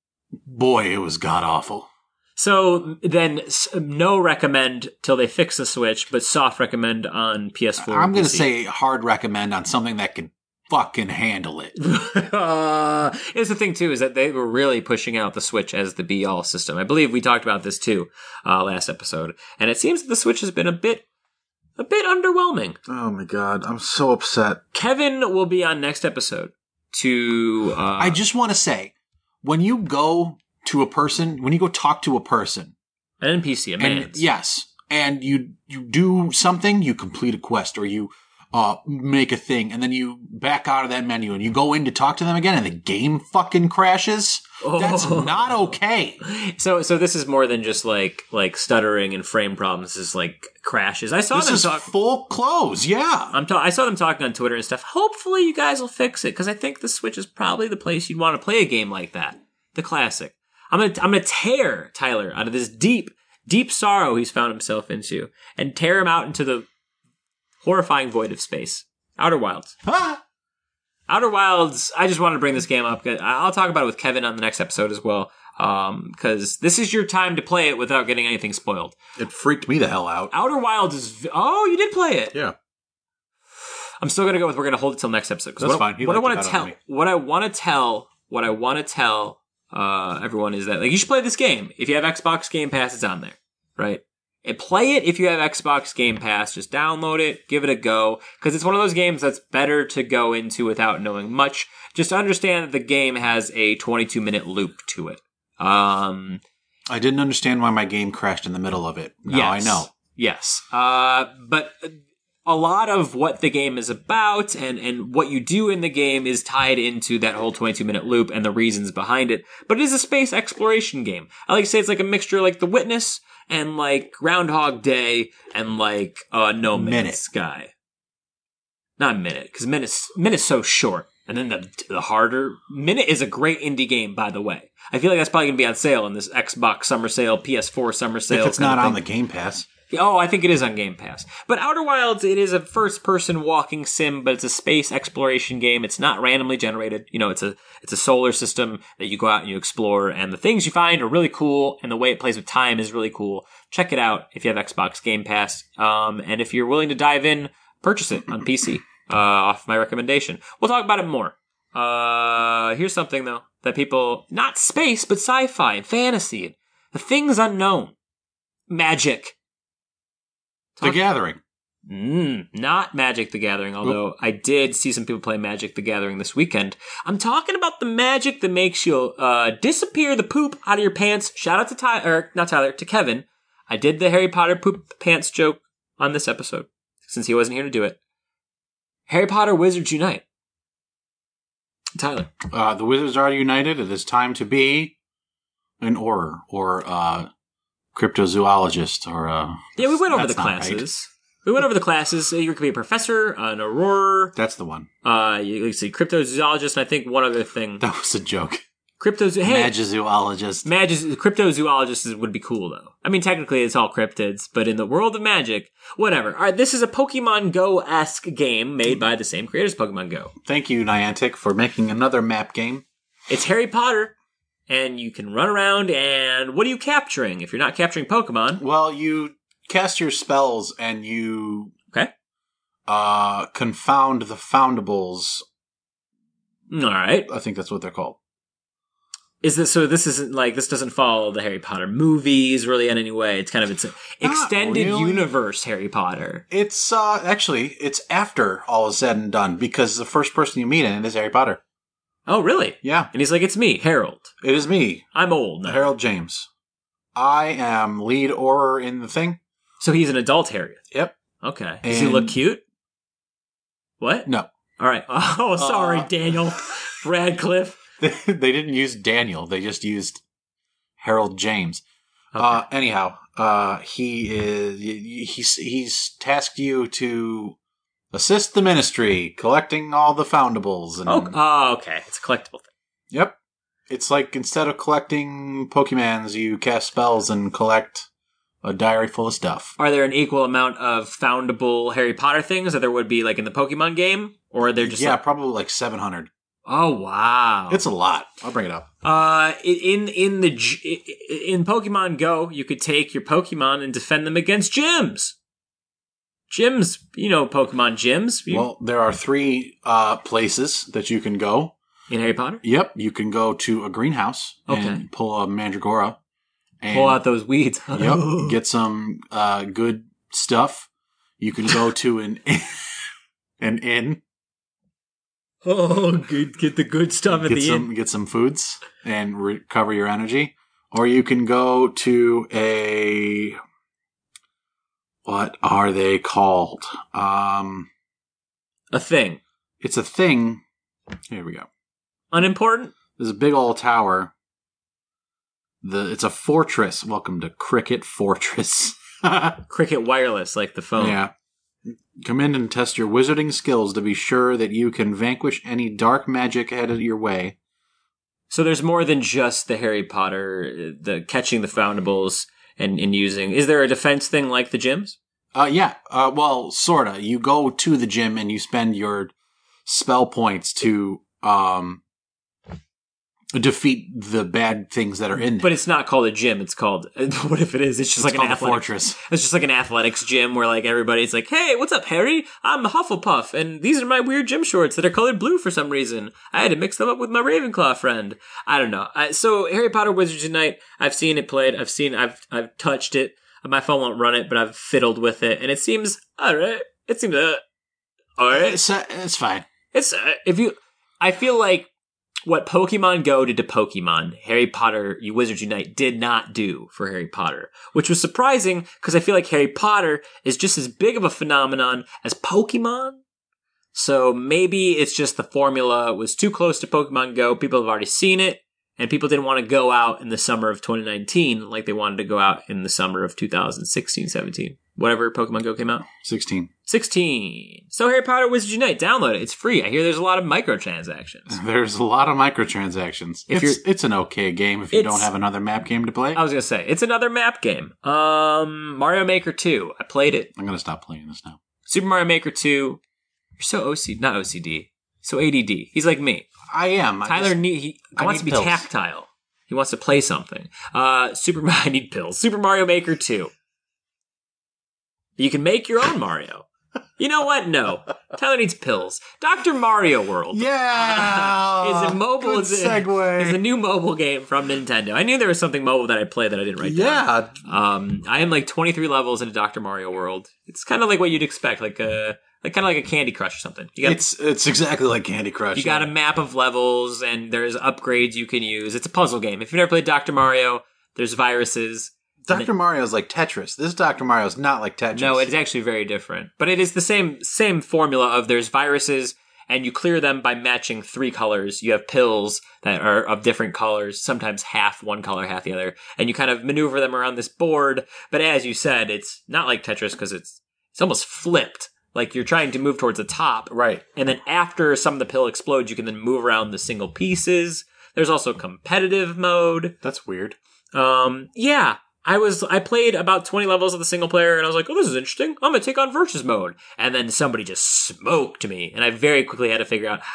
Boy, it was god-awful. So then, no recommend till they fix the Switch, but soft recommend on PS4. I'm going to say hard recommend on something that can fucking handle it. Here's the thing, too, is that they were really pushing out the Switch as the be-all system. I believe we talked about this, too, last episode. And it seems that the Switch has been a bit underwhelming. Oh, my God. I'm so upset. Kevin will be on next episode to... I just want to say, when you go... to a person, when you go talk to a person. An NPC, a man. Yes. And you do something, you complete a quest, or you make a thing, and then you back out of that menu, and you go in to talk to them again, and the game fucking crashes. Oh. That's not okay. So this is more than just like stuttering and frame problems. This is like crashes. I saw this them is full close, yeah. I saw them talking on Twitter and stuff. Hopefully you guys will fix it, because I think the Switch is probably the place you'd want to play a game like that. The classic. I'm gonna tear Tyler out of this deep, deep sorrow he's found himself into, and tear him out into the horrifying void of space. Outer Wilds. Outer Wilds. I just wanted to bring this game up. I'll talk about it with Kevin on the next episode as well, because this is your time to play it without getting anything spoiled. It freaked me the hell out. Outer Wilds is... Oh, you did play it. Yeah. I'm still gonna go with we're gonna hold it till next episode. That's fine. What I want to tell everyone is that like you should play this game. If you have Xbox Game Pass, it's on there, right? And play it if you have Xbox Game Pass. Just download it, give it a go, because it's one of those games that's better to go into without knowing much. Just understand that the game has a 22-minute loop to it. I didn't understand why my game crashed in the middle of it. Now I know. Yes. But a lot of what the game is about and what you do in the game is tied into that whole 22-minute loop and the reasons behind it. But it is a space exploration game. I like to say it's like a mixture like The Witness and like Groundhog Day and like No Man's Sky. Not Minute, because Minute's so short. And then the harder... Minute is a great indie game, by the way. I feel like that's probably going to be on sale in this Xbox summer sale, PS4 summer sale. If it's not on the Game Pass. Oh, I think it is on Game Pass. But Outer Wilds, it is a first-person walking sim, but it's a space exploration game. It's not randomly generated. You know, it's a solar system that you go out and you explore, and the things you find are really cool, and the way it plays with time is really cool. Check it out if you have Xbox Game Pass. And if you're willing to dive in, purchase it on PC off my recommendation. We'll talk about it more. Here's something, though, that people... Not space, but sci-fi and fantasy. The things unknown. Magic. The Gathering. Not Magic the Gathering, although I did see some people play Magic the Gathering this weekend. I'm talking about the magic that makes you disappear the poop out of your pants. Shout out to Kevin. I did the Harry Potter poop pants joke on this episode, since he wasn't here to do it. Harry Potter Wizards Unite. Tyler. The Wizards are united. It is time to be an Auror, or cryptozoologist, or yeah, we went over the classes. Right. We went over the classes. You could be a professor, an Auror. That's the one. You see cryptozoologist, and I think one other thing. That was a joke. Magizoologist. Cryptozoologist would be cool, though. I mean, technically, it's all cryptids, but in the world of magic, whatever. All right, this is a Pokemon Go-esque game made by the same creators as Pokemon Go. Thank you, Niantic, for making another map game. It's Harry Potter. And you can run around, and what are you capturing if you're not capturing Pokemon? Well, you cast your spells, and you confound the foundables. All right. I think that's what they're called. Is this so? This isn't like this doesn't follow the Harry Potter movies really in any way. It's kind of an extended universe Harry Potter. It's actually it's after all is said and done because the first person you meet in it is Harry Potter. Oh, really? Yeah. And he's like, it's me, Harold. It is me. I'm old now. Harold James. I am lead Auror in the thing. So he's an adult Harry. Yep. Okay. Does he look cute? What? No. All right. Oh, sorry, Daniel Radcliffe. They didn't use Daniel. They just used Harold James. Okay. Anyhow, he's tasked you to assist the ministry, collecting all the foundables. And, okay. It's a collectible thing. Yep. It's like instead of collecting Pokemons, you cast spells and collect a diary full of stuff. Are there an equal amount of foundable Harry Potter things that there would be like in the Pokemon game? Or are there just probably like 700. Oh, wow. It's a lot. I'll bring it up. In Pokemon Go, you could take your Pokemon and defend them against gyms. Gyms, you know Pokemon gyms. Well, there are 3 places that you can go. In Harry Potter? Yep. You can go to a greenhouse and pull a Mandragora. And pull out those weeds. Yep. Get some good stuff. You can go to an inn. Oh, good. Get the good stuff at the inn. Get some foods and recover your energy. Or you can go to a... What are they called? A thing. It's a thing. Here we go. Unimportant? There's a big old tower. It's a fortress. Welcome to Cricket Fortress. Cricket Wireless, like the phone. Yeah. Come in and test your wizarding skills to be sure that you can vanquish any dark magic headed your way. So there's more than just the Harry Potter, the catching the foundables and using... Is there a defense thing like the gyms? Yeah. Well, sorta. You go to the gym and you spend your spell points to defeat the bad things that are in there. But it's not called a gym. It's called, what if it is? It's just like an called a athletics fortress. It's just like an athletics gym where like everybody's like, hey, what's up, Harry? I'm Hufflepuff, and these are my weird gym shorts that are colored blue for some reason. I had to mix them up with my Ravenclaw friend. I don't know. So Harry Potter Wizards Unite, I've seen it played. I've touched it. My phone won't run it, but I've fiddled with it, and it seems all right. It seems all right. It's fine. It's I feel like what Pokemon Go did to Pokemon, Harry Potter Wizards Unite did not do for Harry Potter, which was surprising because I feel like Harry Potter is just as big of a phenomenon as Pokemon. So maybe it's just the formula was too close to Pokemon Go. People have already seen it, and people didn't want to go out in the summer of 2019 like they wanted to go out in the summer of 2016, 17. Whatever Pokemon Go came out. 16. So Harry Potter Wizards Unite, download it. It's free. I hear there's a lot of microtransactions. There's a lot of microtransactions. It's an okay game if you don't have another map game to play. I was going to say, it's another map game. Mario Maker 2. I played it. I'm going to stop playing this now. Super Mario Maker 2. You're so not OCD. So ADD. He's like me. I am. Tyler he wants to be tactile. He wants to play something. I need pills. Super Mario Maker 2. You can make your own Mario. You know what? No. Tyler needs pills. Dr. Mario World. Yeah. Is a mobile. Good segue. Is a new mobile game from Nintendo. I knew there was something mobile that I played that I didn't write down. Yeah. I am like 23 levels into Dr. Mario World. It's kind of like what you'd expect, like kind of like a Candy Crush or something. It's exactly like Candy Crush. You got a map of levels, and there's upgrades you can use. It's a puzzle game. If you've never played Dr. Mario, there's viruses. Dr. Mario is like Tetris. This Dr. Mario is not like Tetris. No, it's actually very different. But it is the same formula of there's viruses, and you clear them by matching 3 colors. You have pills that are of different colors, sometimes half one color, half the other. And you kind of maneuver them around this board. But as you said, it's not like Tetris because it's almost flipped. Like you're trying to move towards the top. Right. And then after some of the pill explodes, you can then move around the single pieces. There's also competitive mode. That's weird. Yeah. I played about 20 levels of the single player, and I was like, oh, this is interesting. I'm going to take on versus mode. And then somebody just smoked me, and I very quickly had to figure out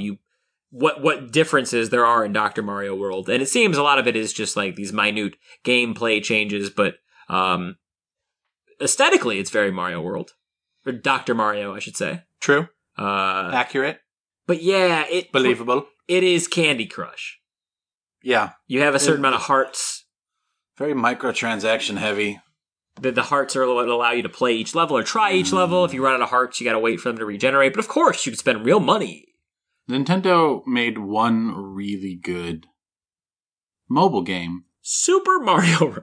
what differences there are in Dr. Mario World. And it seems a lot of it is just like these minute gameplay changes, but aesthetically, it's very Mario World. Or Dr. Mario, I should say. True. Accurate. But yeah, believable. It is Candy Crush. Yeah. You have a certain amount of hearts. Very microtransaction heavy. The hearts are what allow you to play each level or try each level. If you run out of hearts, you gotta wait for them to regenerate. But of course, you can spend real money. Nintendo made one really good mobile game. Super Mario World.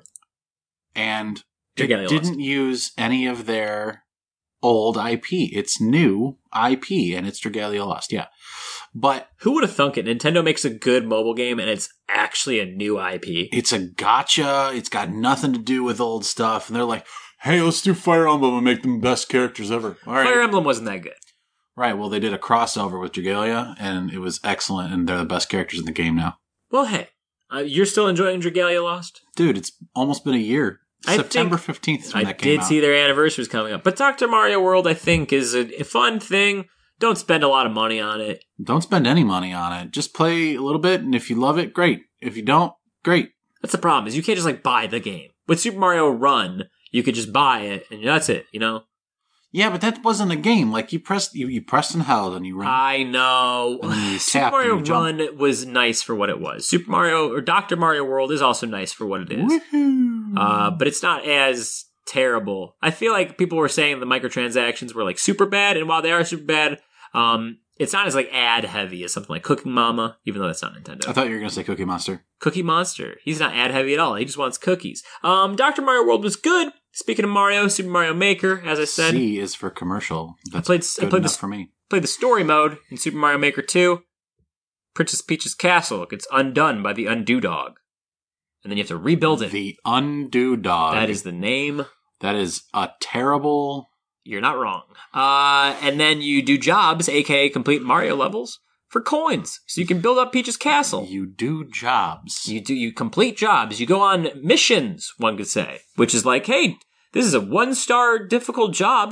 And it didn't use any of their old IP. It's new IP, and it's Dragalia Lost, yeah. But who would have thunk it? Nintendo makes a good mobile game, and it's actually a new IP. It's a gotcha. It's got nothing to do with old stuff. And they're like, hey, let's do Fire Emblem and make them the best characters ever. All right. Fire Emblem wasn't that good. Right. Well, they did a crossover with Dragalia, and it was excellent, and they're the best characters in the game now. Well, hey, you're still enjoying Dragalia Lost? Dude, it's almost been a year. September 15th is when that came out. I did see their anniversaries coming up. But Dr. Mario World, I think, is a fun thing. Don't spend a lot of money on it. Don't spend any money on it. Just play a little bit, and if you love it, great. If you don't, great. That's the problem, is you can't just, like, buy the game. With Super Mario Run, you could just buy it, and that's it, you know? Yeah, but that wasn't a game. Like, you pressed and held, and you run. I know. And then you Super Mario Run was nice for what it was. Super Mario, or Dr. Mario World is also nice for what it is. Woohoo! But it's not as terrible. I feel like people were saying the microtransactions were, like, super bad, and while they are super bad, it's not as, like, ad heavy as something like Cooking Mama, even though that's not Nintendo. I thought you were going to say Cookie Monster. Cookie Monster. He's not ad heavy at all. He just wants cookies. Dr. Mario World was good. Speaking of Mario, Super Mario Maker, as I said. C is for commercial. That's I played for me. Played the story mode in Super Mario Maker 2. Princess Peach's castle gets undone by the Undo Dog. And then you have to rebuild it. The Undo Dog. That is the name. That is a terrible... You're not wrong. And then you do jobs, aka complete Mario levels, for coins. So you can build up Peach's castle. You do jobs. You complete jobs. You go on missions, one could say. Which is like, hey, this is a 1-star difficult job.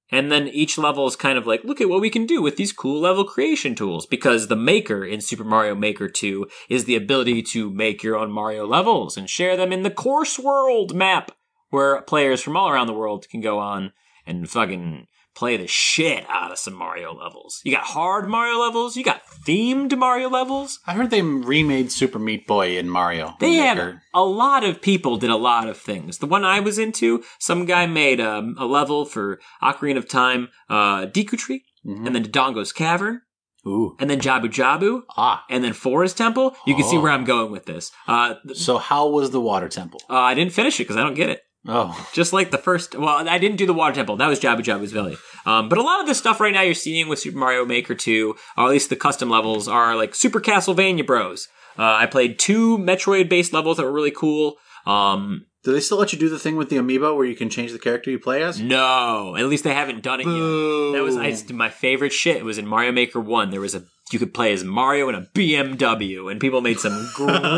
And then each level is kind of like, look at what we can do with these cool level creation tools. Because the maker in Super Mario Maker 2 is the ability to make your own Mario levels and share them in the Course World map, where players from all around the world can go on and fucking play the shit out of some Mario levels. You got hard Mario levels. You got themed Mario levels. I heard they remade Super Meat Boy in Mario. They have a lot of people did a lot of things. The one I was into, some guy made a level for Ocarina of Time, Deku Tree, and then Dodongo's Cavern. Ooh. And then Jabu Jabu. And then Forest Temple. You can see where I'm going with this. So how was the Water Temple? I didn't finish it because I don't get it. Oh. Just like the first... Well, I didn't do the Water Temple. That was Jabu Jabu's Valley. But a lot of the stuff right now you're seeing with Super Mario Maker 2, or at least the custom levels, are like Super Castlevania Bros. I played 2 Metroid-based levels that were really cool. Do they still let you do the thing with the amiibo where you can change the character you play as? No. At least they haven't done it yet. That was my favorite shit. It was in Mario Maker 1. You could play as Mario in a BMW, and people made some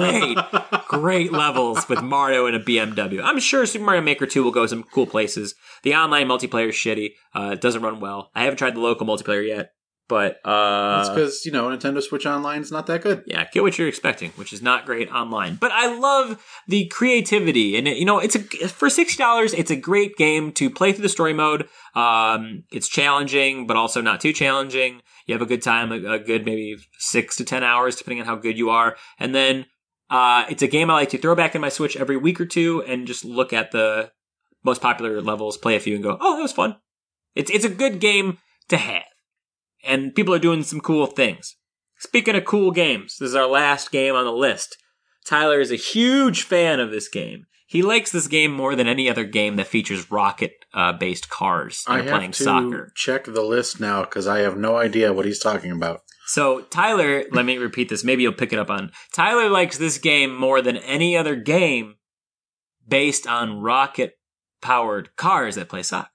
great levels with Mario in a BMW. I'm sure Super Mario Maker 2 will go some cool places. The online multiplayer is shitty. It doesn't run well. I haven't tried the local multiplayer yet, but... That's because, Nintendo Switch Online is not that good. Yeah, get what you're expecting, which is not great online. But I love the creativity, and for $60, it's a great game to play through the story mode. It's challenging, but also not too challenging. You have a good time, a good maybe 6 to 10 hours, depending on how good you are. And then it's a game I like to throw back in my Switch every week or two and just look at the most popular levels, play a few, and go, oh, that was fun. It's a good game to have. And people are doing some cool things. Speaking of cool games, this is our last game on the list. Tyler is a huge fan of this game. He likes this game more than any other game that features rocket-based cars that are playing soccer. I have to check the list now because I have no idea what he's talking about. So Tyler, let me repeat this. Maybe you'll pick it up on. Tyler likes this game more than any other game based on rocket-powered cars that play soccer.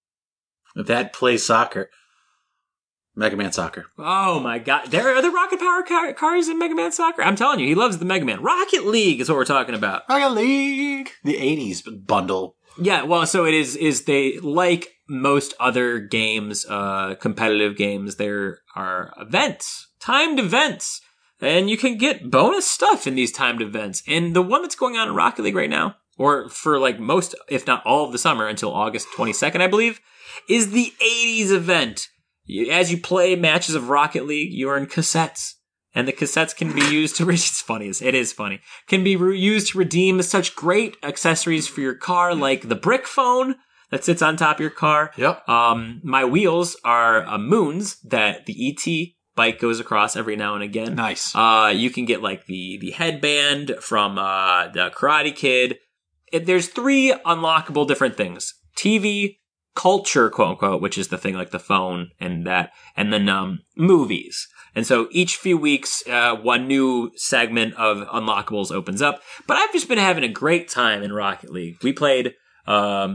That play soccer. Mega Man Soccer. Oh my god. There are the rocket power cars in Mega Man Soccer? I'm telling you, he loves the Mega Man. Rocket League is what we're talking about. Rocket League! The 80s bundle. Yeah, well, so it is they, like most other games, competitive games, there are events, timed events, and you can get bonus stuff in these timed events. And the one that's going on in Rocket League right now, or for like most, if not all of the summer until August 22nd, I believe, is the 80s event. As you play matches of Rocket League, you earn cassettes. And the cassettes can be used to... It's funny. It is funny. Can be used to redeem such great accessories for your car, like the brick phone that sits on top of your car. Yep. My wheels are moons that the E.T. bike goes across every now and again. Nice. You can get like the headband from the Karate Kid. There's 3 unlockable different things. TV... culture, quote unquote, which is the thing like the phone and that, and then movies. And so each few weeks, one new segment of unlockables opens up. But I've just been having a great time in Rocket League. We played a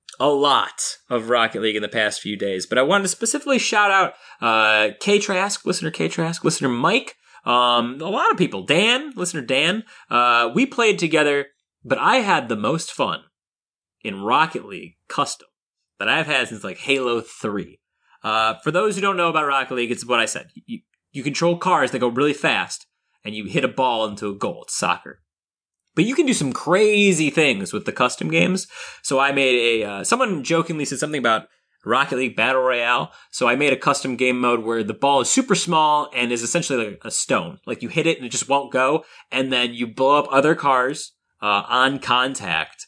lot of Rocket League in the past few days, but I wanted to specifically shout out K-Trask, listener Mike, a lot of people, listener Dan. We played together, but I had the most fun in Rocket League custom that I've had since like Halo 3. For those who don't know about Rocket League, it's what I said. You control cars that go really fast, and you hit a ball into a goal. It's soccer. But you can do some crazy things with the custom games. So I made someone jokingly said something about Rocket League Battle Royale. So I made a custom game mode where the ball is super small and is essentially like a stone. Like you hit it and it just won't go, and then you blow up other cars on contact.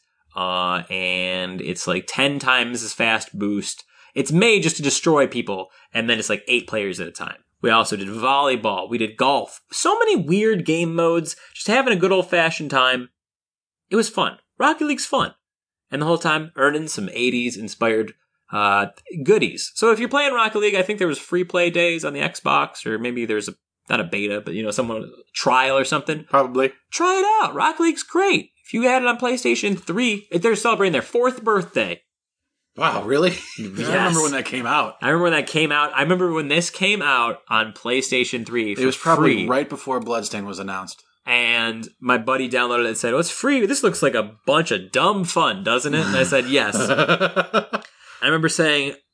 And it's like 10 times as fast boost. It's made just to destroy people, and then it's like 8 players at a time. We also did volleyball. We did golf. So many weird game modes. Just having a good old-fashioned time. It was fun. Rocket League's fun. And the whole time, earning some 80s-inspired goodies. So if you're playing Rocket League, I think there was free play days on the Xbox, or maybe there's not a beta, but someone trial or something. Probably. Try it out. Rocket League's great. If you had it on PlayStation 3, they're celebrating their 4th birthday. Wow, really? Yes. I remember when that came out. I remember when this came out on PlayStation 3 for It was probably free. right before Bloodstain was announced. And my buddy downloaded it and said, oh, it's free. This looks like a bunch of dumb fun, doesn't it? And I said, yes. I remember saying,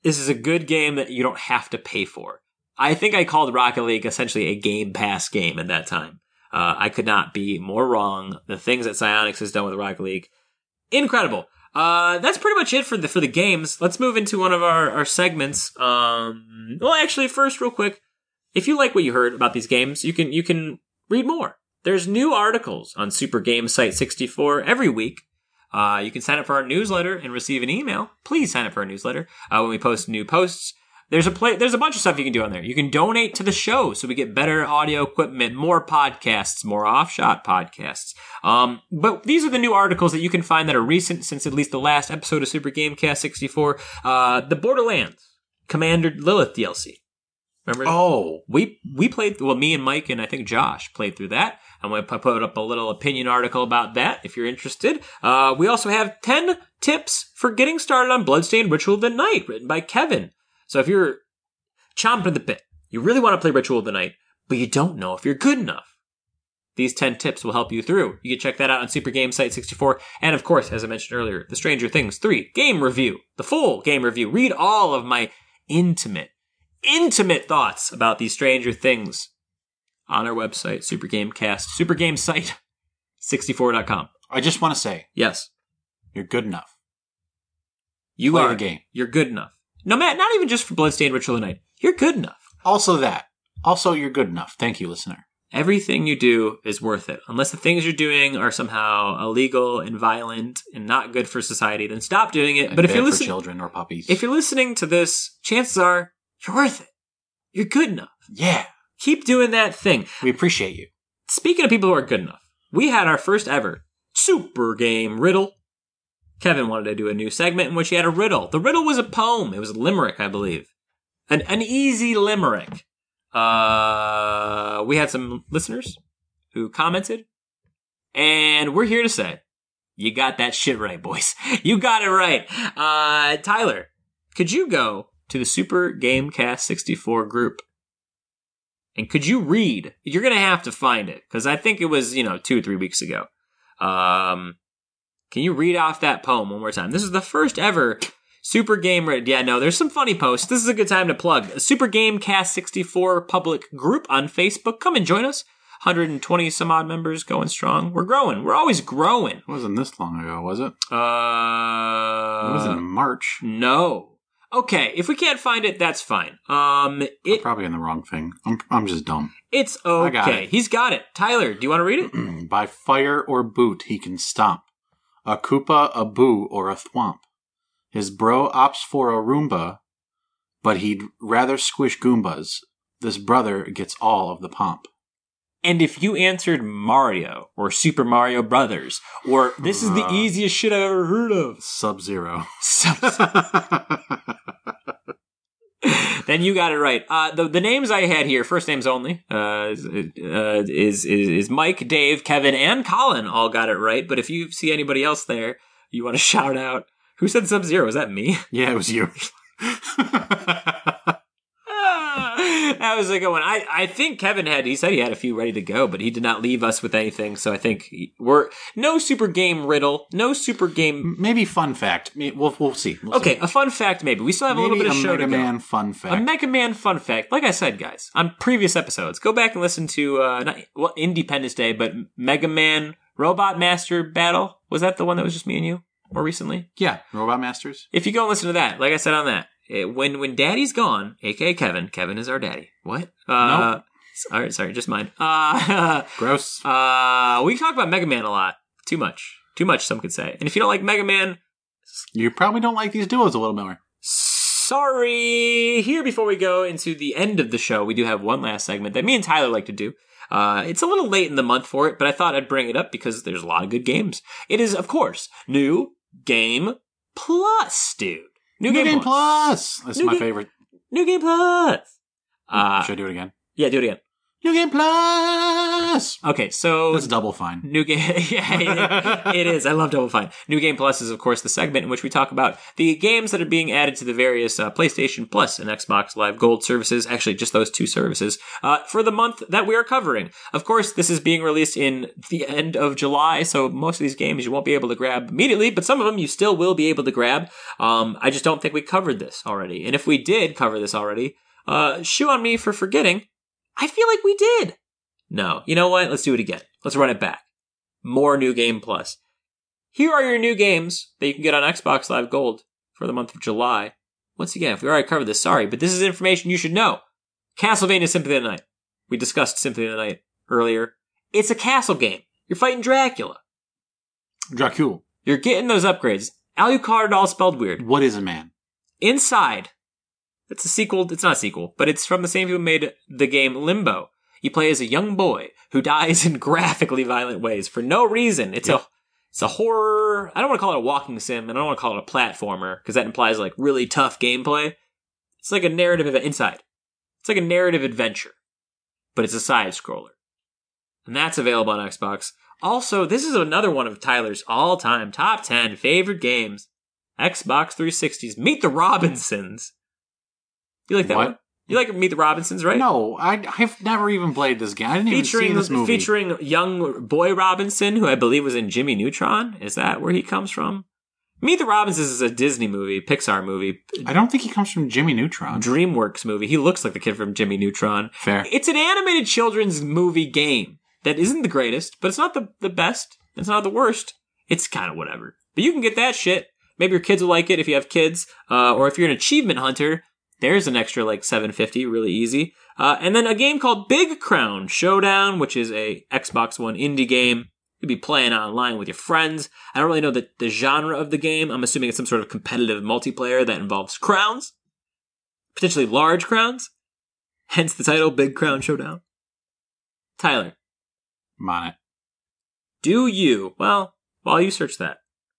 this is a good game that you don't have to pay for. I think I called Rocket League essentially a Game Pass game at that time. I could not be more wrong. The things that Psyonix has done with Rocket League, incredible. That's pretty much it for the games. Let's move into one of our segments. Well, actually, first, real quick, if you like what you heard about these games, you can read more. There's new articles on Super Game Site 64 every week. You can sign up for our newsletter and receive an email. Please sign up for our newsletter when we post new posts. There's a bunch of stuff you can do on there. You can donate to the show so we get better audio equipment, more podcasts, more offshot podcasts. But these are the new articles that you can find that are recent since at least the last episode of Super Gamecast 64. The Borderlands Commander Lilith DLC. Remember? Oh. We played, well, me and Mike and I think Josh played through that. I'm going to put up a little opinion article about that if you're interested. We also have 10 tips for getting started on Bloodstained Ritual of the Night, written by Kevin. So if you're chomping at the bit, you really want to play Ritual of the Night, but you don't know if you're good enough, these 10 tips will help you through. You can check that out on Super Game Site 64. And of course, as I mentioned earlier, the Stranger Things 3 game review, the full game review. Read all of my intimate thoughts about these Stranger Things on our website, Super Gamecast, supergamesite64.com. I just want to say, yes, you're good enough. You Play are the game. You're good enough. No, Matt, not even just for Bloodstained Ritual of the Night. You're good enough. Also that. Also, you're good enough. Thank you, listener. Everything you do is worth it. Unless the things you're doing are somehow illegal and violent and not good for society, then stop doing it. And but if bad you're for listening, children or puppies. if you're listening to this, chances are you're worth it. You're good enough. Yeah. Keep doing that thing. We appreciate you. Speaking of people who are good enough, we had our first ever Super Game Riddle. Kevin wanted to do a new segment in which he had a riddle. The riddle was a poem. It was a limerick, I believe. An easy limerick. We had some listeners who commented, and we're here to say, you got that shit right, boys. You got it right. Tyler, could you go to the Super Gamecast 64 group? And could you read? You're going to have to find it, because I think it was, 2 or 3 weeks ago. Can you read off that poem one more time? This is the first ever Super Game... Yeah, no, there's some funny posts. This is a good time to plug. A Super Gamecast 64 public group on Facebook. Come and join us. 120 some odd members going strong. We're growing. We're always growing. It wasn't this long ago, was it? It wasn't in March. No. Okay, if we can't find it, that's fine. I'm probably in the wrong thing. I'm just dumb. It's okay. I got it. He's got it. Tyler, do you want to read it? By fire or boot, he can stomp. A Koopa, a Boo, or a Thwomp. His bro opts for a Roomba, but he'd rather squish Goombas. This brother gets all of the pomp. And if you answered Mario, or Super Mario Brothers, or this is the easiest shit I've ever heard of, Sub-Zero. Then you got it right. The names I had here, first names only, is Mike, Dave, Kevin, and Colin all got it right. But if you see anybody else there, you want to shout out, who said Sub-Zero? Was that me? Yeah, it was you. That was a good one. I think Kevin he said he had a few ready to go, but he did not leave us with anything. So I think we're no super game riddle, no super game. Maybe fun fact. We'll see. Okay, a fun fact maybe. We still have a little bit of show to go. A Mega Man fun fact. A Mega Man fun fact. Like I said, guys, on previous episodes, go back and listen to not Independence Day, but Mega Man Robot Master Battle. Was that the one that was just me and you more recently? Yeah, Robot Masters. If you go and listen to that, like I said on that. When Daddy's gone, aka Kevin is our daddy. What? Nope. Sorry, just mine. Gross. We talk about Mega Man a lot. Too much, some could say. And if you don't like Mega Man, you probably don't like these duos a little more. Sorry. Here, before we go into the end of the show, we do have one last segment that me and Tyler like to do. It's a little late in the month for it, but I thought I'd bring it up because there's a lot of good games. It is, of course, New Game Plus, dude. New Game Plus. That's my favorite. New Game Plus. Should I do it again? Yeah, do it again. New Game Plus! Okay, so That's Double Fine. New Game, yeah, it is. I love Double Fine. New Game Plus is, of course, the segment in which we talk about the games that are being added to the various PlayStation Plus and Xbox Live Gold services. Actually, just those two services for the month that we are covering. Of course, this is being released in the end of July, so most of these games you won't be able to grab immediately, but some of them you still will be able to grab. I just don't think we covered this already, and if we did cover this already, shoe on me for forgetting. I feel like we did. No, you know what? Let's do it again. Let's run it back. More New Game Plus. Here are your new games that you can get on Xbox Live Gold for the month of July. Once again, if we already covered this, sorry, but this is information you should know. Castlevania Symphony of the Night. We discussed Symphony of the Night earlier. It's a castle game. You're fighting Dracula. Dracula. You're getting those upgrades. Alucard all spelled weird. What is a man? Inside. It's a sequel. It's not a sequel, but it's from the same people who made the game Limbo. You play as a young boy who dies in graphically violent ways for no reason. It's a horror. I don't want to call it a walking sim, and I don't want to call it a platformer because that implies like really tough gameplay. It's like a narrative inside. It's like a narrative adventure, but it's a side scroller, and that's available on Xbox. Also, this is another one of Tyler's all-time top 10 favorite games. Xbox 360's Meet the Robinsons. You like that one? You like Meet the Robinsons, right? No, I've never even played this game. I didn't even see this movie. Featuring young boy Robinson, who I believe was in Jimmy Neutron. Is that where he comes from? Meet the Robinsons is a Disney movie, Pixar movie. I don't think he comes from Jimmy Neutron. DreamWorks movie. He looks like the kid from Jimmy Neutron. Fair. It's an animated children's movie game that isn't the greatest, but it's not the best. It's not the worst. It's kind of whatever. But you can get that shit. Maybe your kids will like it if you have kids, or if you're an achievement hunter. There's an extra like $7.50, really easy. And then a game called Big Crown Showdown, which is a Xbox One indie game. You'll be playing online with your friends. I don't really know the genre of the game. I'm assuming it's some sort of competitive multiplayer that involves crowns. Potentially large crowns. Hence the title, Big Crown Showdown. Tyler. I'm on it. Do you, well, while you search that,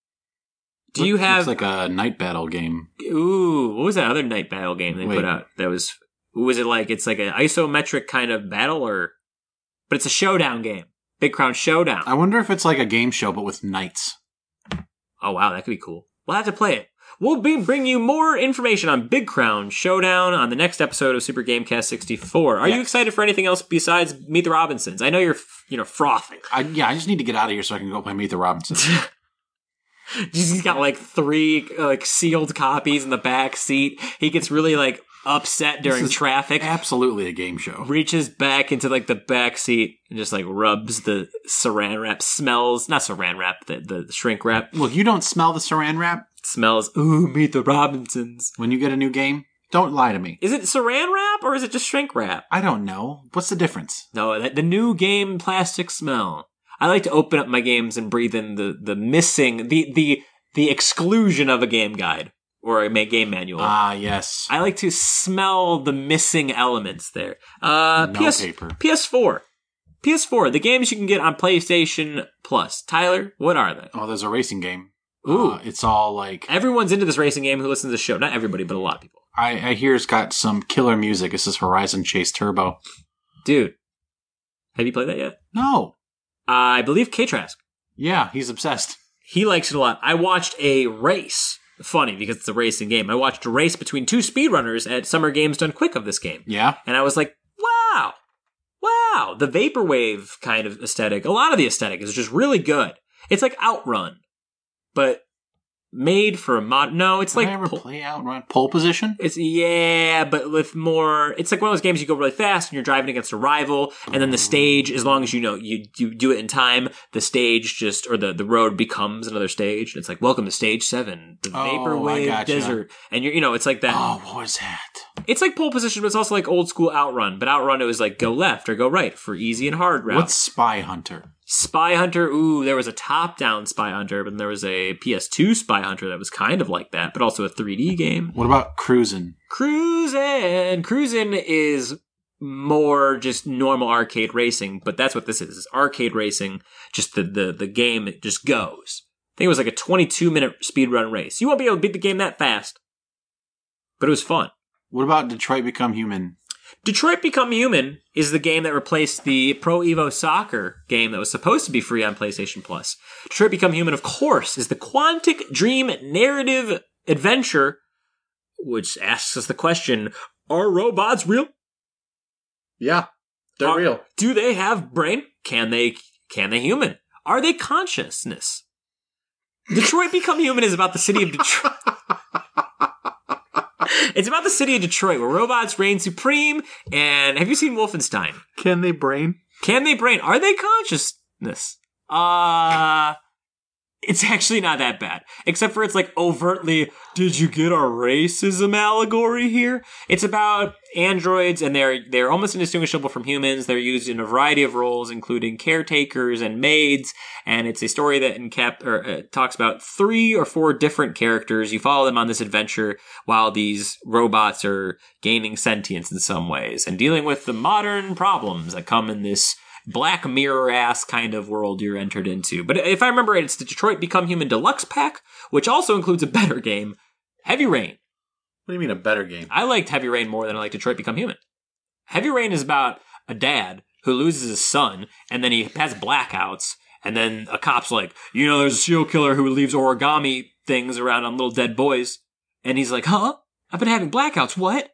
do you have... Looks like a night battle game. Ooh, what was that other night battle game they put out? That was it like, it's like an isometric kind of battle, or... But it's a showdown game. Big Crown Showdown. I wonder if it's like a game show, but with knights. Oh, wow, that could be cool. We'll have to play it. We'll bring you more information on Big Crown Showdown on the next episode of Super Gamecast 64. Are you excited for anything else besides Meet the Robinsons? I know you're, frothing. I just need to get out of here so I can go play Meet the Robinsons. He's got like 3 sealed copies in the back seat. He gets really like upset during traffic. Absolutely a game show. Reaches back into like the back seat and just like rubs the saran wrap. Smells, not saran wrap, the shrink wrap. Look, you don't smell the saran wrap? It smells, ooh, Meet the Robinsons. When you get a new game, don't lie to me. Is it saran wrap or is it just shrink wrap? I don't know. What's the difference? No, the new game plastic smell. I like to open up my games and breathe in the missing, the exclusion of a game guide or a game manual. Ah, yes. I like to smell the missing elements there. No paper. PS4. PS4, the games you can get on PlayStation Plus. Tyler, what are they? Oh, there's a racing game. Ooh. It's all like... Everyone's into this racing game who listens to the show. Not everybody, but a lot of people. I hear it's got some killer music. This is Horizon Chase Turbo. Dude, have you played that yet? No. I believe K-Trask. Yeah, he's obsessed. He likes it a lot. I watched a race. Funny, because it's a racing game. I watched a race between 2 speedrunners at Summer Games Done Quick of this game. Yeah? And I was like, wow. The vaporwave kind of aesthetic. A lot of the aesthetic is just really good. It's like Outrun, but made for a mod. No, it's like... Did I ever play Outrun? Pole Position? But with more... It's like one of those games you go really fast and you're driving against a rival, and then the stage, as long as you do it in time, the stage just... Or the road becomes another stage. And it's like, welcome to Stage 7, the Vaporwave Desert. And it's like that... Oh, what was that? It's like Pole Position, but it's also like old school Outrun. But Outrun, it was like go left or go right for easy and hard routes. What's Spy Hunter? Spy Hunter, ooh, there was a top-down Spy Hunter, but then there was a PS2 Spy Hunter that was kind of like that, but also a 3D game. What about Cruisin'? Cruisin' is more just normal arcade racing, but that's what this is. It's arcade racing, just the game, it just goes. I think it was like a 22-minute speedrun race. You won't be able to beat the game that fast, but it was fun. What about Detroit Become Human? Detroit Become Human is the game that replaced the Pro Evo Soccer game that was supposed to be free on PlayStation Plus. Detroit Become Human, of course, is the Quantic Dream narrative adventure, which asks us the question, are robots real? Yeah, they're real. Do they have brain? Can they human? Are they consciousness? Detroit Become Human is about the city of Detroit. It's about the city of Detroit, where robots reign supreme. And have you seen Wolfenstein? Can they brain? Can they brain? Are they consciousness? It's actually not that bad. Except for it's like overtly, did you get our racism allegory here? It's about androids, and they're almost indistinguishable from humans. They're used in a variety of roles, including caretakers and maids. And it's a story that talks about 3 or 4 different characters. You follow them on this adventure while these robots are gaining sentience in some ways and dealing with the modern problems that come in this Black Mirror-ass kind of world you're entered into. But if I remember right, it's the Detroit Become Human Deluxe Pack, which also includes a better game, Heavy Rain. What do you mean a better game? I liked Heavy Rain more than I liked Detroit Become Human. Heavy Rain is about a dad who loses his son, and then he has blackouts, and then a cop's like, there's a serial killer who leaves origami things around on little dead boys. And he's like, huh? I've been having blackouts, what?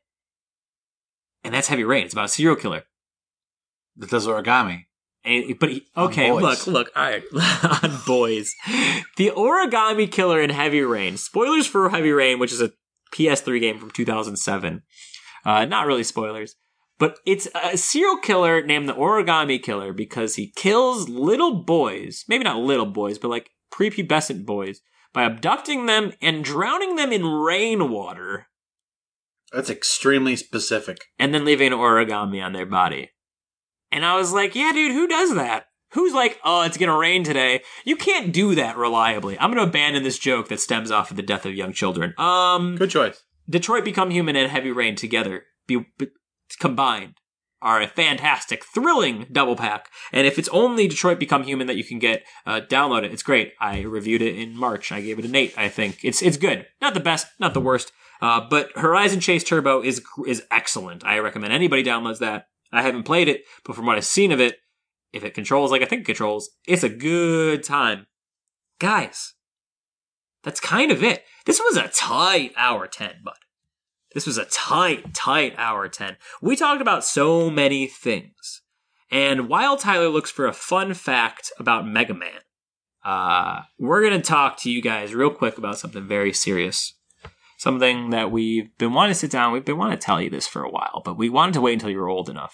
And that's Heavy Rain. It's about a serial killer that does origami. Look, all right, on boys. The origami killer in Heavy Rain. Spoilers for Heavy Rain, which is a PS3 game from 2007. Not really spoilers. But it's a serial killer named the Origami Killer because he kills little boys, maybe not little boys, but like prepubescent boys, by abducting them and drowning them in rainwater. That's extremely specific. And then leaving an origami on their body. And I was like, yeah, dude, who does that? Who's like, oh, it's going to rain today? You can't do that reliably. I'm going to abandon this joke that stems off of the death of young children. Good choice. Detroit Become Human and Heavy Rain together, combined, are a fantastic, thrilling double pack. And if it's only Detroit Become Human that you can get, download it. It's great. I reviewed it in March. I gave it an 8, I think. It's good. Not the best, not the worst. But Horizon Chase Turbo is excellent. I recommend anybody downloads that. I haven't played it, but from what I've seen of it, if it controls like I think it controls, it's a good time. Guys, that's kind of it. This was a tight hour 10, bud. This was a tight hour 10. We talked about so many things. And while Tyler looks for a fun fact about Mega Man, we're going to talk to you guys real quick about something very serious. Something that we've been wanting to sit down. We've been wanting to tell you this for a while, but we wanted to wait until you were old enough.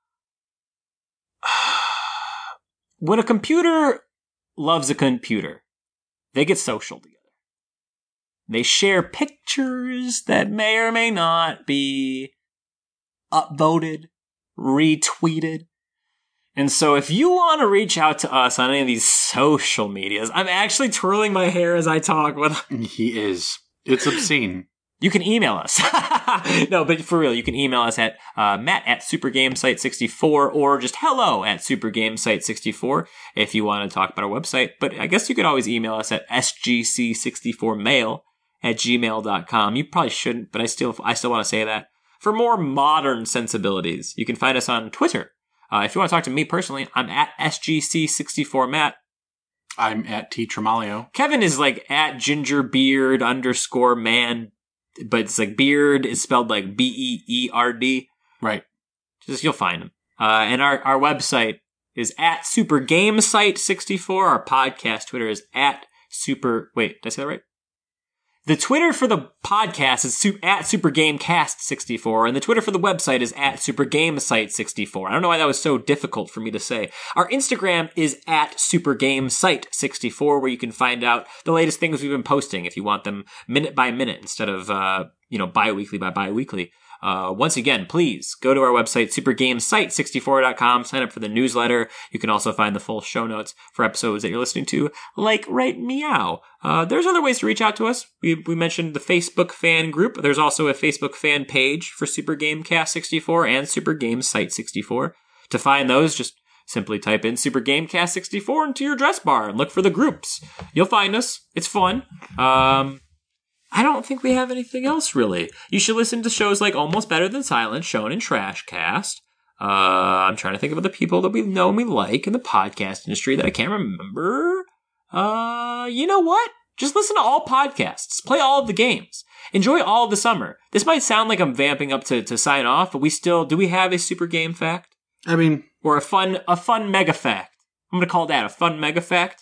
When a computer loves a computer, they get social together. They share pictures that may or may not be upvoted, retweeted. And so if you want to reach out to us on any of these social medias, I'm actually twirling my hair as I talk. He is. It's obscene. You can email us. No, but for real, you can email us at matt@supergamesite64 or just hello@supergamesite64 if you want to talk about our website. But I guess you could always email us at sgc64mail@gmail.com. You probably shouldn't, but I still want to say that. For more modern sensibilities, you can find us on Twitter. If you want to talk to me personally, I'm at sgc64matt. I'm at T. Tremalio. Kevin is like at gingerbeard_man, but it's like beard is spelled like BEERD. Right. Just you'll find him. And our website is at supergamesite64. Our podcast Twitter is at wait, did I say that right? The Twitter for the podcast is at supergamecast64, and the Twitter for the website is at supergamesite64. I don't know why that was so difficult for me to say. Our Instagram is at supergamesite64, where you can find out the latest things we've been posting if you want them minute by minute instead of, bi-weekly by bi-weekly. Once again, please go to our website, supergamesite64.com, sign up for the newsletter. You can also find the full show notes for episodes that you're listening to, like right meow. There's other ways to reach out to us. We mentioned the Facebook fan group. There's also a Facebook fan page for Super Gamecast 64 and Super Gamesite 64. To find those, just simply type in Super Gamecast 64 into your address bar and look for the groups. You'll find us. It's fun. I don't think we have anything else, really. You should listen to shows like Almost Better Than Silent, Shown in Trashcast. I'm trying to think of other people that we know and we like in the podcast industry that I can't remember. You know what? Just listen to all podcasts. Play all of the games. Enjoy all of the summer. This might sound like I'm vamping up to sign off, but do we have a super game fact? I mean... Or a fun mega fact? I'm going to call that a fun mega fact.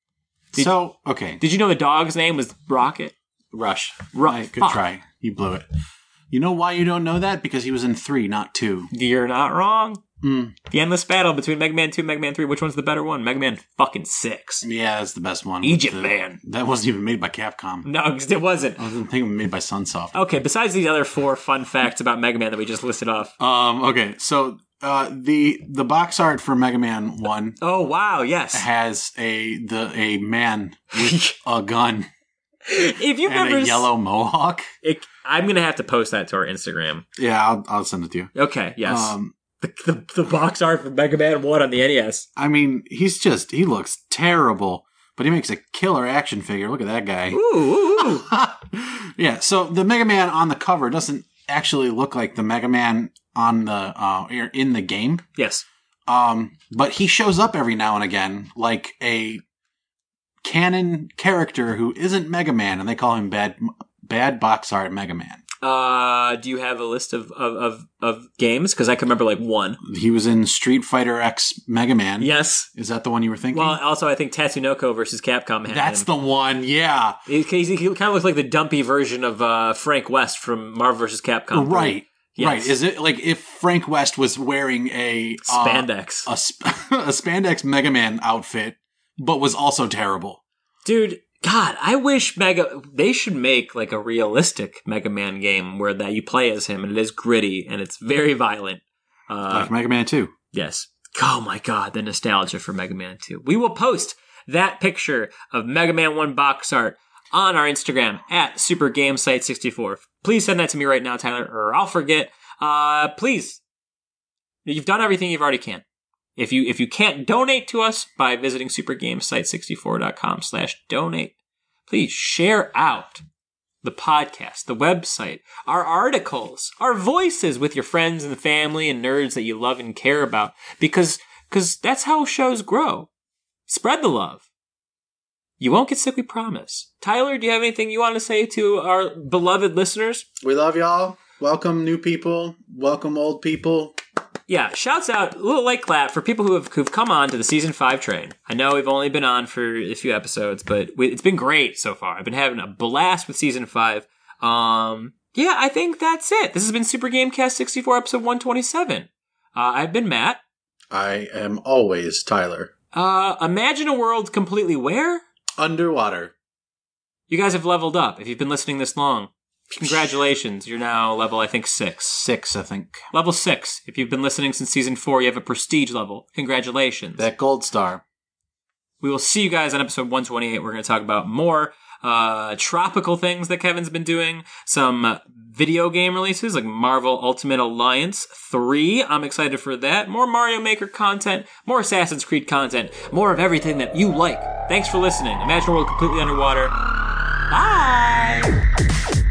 Okay. Did you know the dog's name was Rocket? Rush. Right. Good try. You blew it. You know why you don't know that? Because he was in 3, not 2. You're not wrong. The endless battle between Mega Man 2 and Mega Man 3. Which one's the better one? Mega Man fucking 6. Yeah, that's the best one. Egypt Man. That wasn't even made by Capcom. No, it wasn't. I think it was made by Sunsoft. Okay, besides these other 4 fun facts about Mega Man that we just listed off. Okay, so the box art for Mega Man 1. Oh wow, yes. Has a man with a gun. If you've and ever a yellow mohawk. I'm gonna have to post that to our Instagram. Yeah, I'll send it to you. Okay, yes. The box art for Mega Man 1 on the NES. I mean, he looks terrible, but he makes a killer action figure. Look at that guy. Ooh. Yeah, so the Mega Man on the cover doesn't actually look like the Mega Man on the in the game. Yes. But he shows up every now and again like a canon character who isn't Mega Man, and they call him bad box art Mega Man. Do you have a list of games? Because I can remember like one. He was in Street Fighter X Mega Man. Yes. Is that the one you were thinking? Well, also I think Tatsunoko versus Capcom had That's him. the one, yeah. He kind of looks like the dumpy version of Frank West from Marvel vs. Capcom. Right. Yes. Right. Is it like if Frank West was wearing a spandex, a spandex Mega Man outfit, but was also terrible? Dude, God, I wish they should make like a realistic Mega Man game where that you play as him and it is gritty and it's very violent. Like Mega Man 2. Yes. Oh my God, the nostalgia for Mega Man 2. We will post that picture of Mega Man 1 box art on our Instagram at SuperGameSite64. Please send that to me right now, Tyler, or I'll forget. Please. You've done everything you've already can. If you can't donate to us by visiting supergamesite64.com/donate, please share out the podcast, the website, our articles, our voices with your friends and the family and nerds that you love and care about, because that's how shows grow. Spread the love. You won't get sick, we promise. Tyler, do you have anything you want to say to our beloved listeners? We love y'all. Welcome new people. Welcome old people. Yeah, shouts out, a little light clap for people who've come on to the Season 5 train. I know we've only been on for a few episodes, but it's been great so far. I've been having a blast with Season 5. Yeah, I think that's it. This has been Super Gamecast 64, episode 127. I've been Matt. I am always Tyler. Imagine a world completely where? Underwater. You guys have leveled up if you've been listening this long. Congratulations. You're now level, I think, 6. 6, I think. Level 6. If you've been listening since season 4, you have a prestige level. Congratulations. That gold star. We will see you guys on episode 128. We're going to talk about more tropical things that Kevin's been doing. Some video game releases like Marvel Ultimate Alliance 3. I'm excited for that. More Mario Maker content. More Assassin's Creed content. More of everything that you like. Thanks for listening. Imagine a world completely underwater. Bye!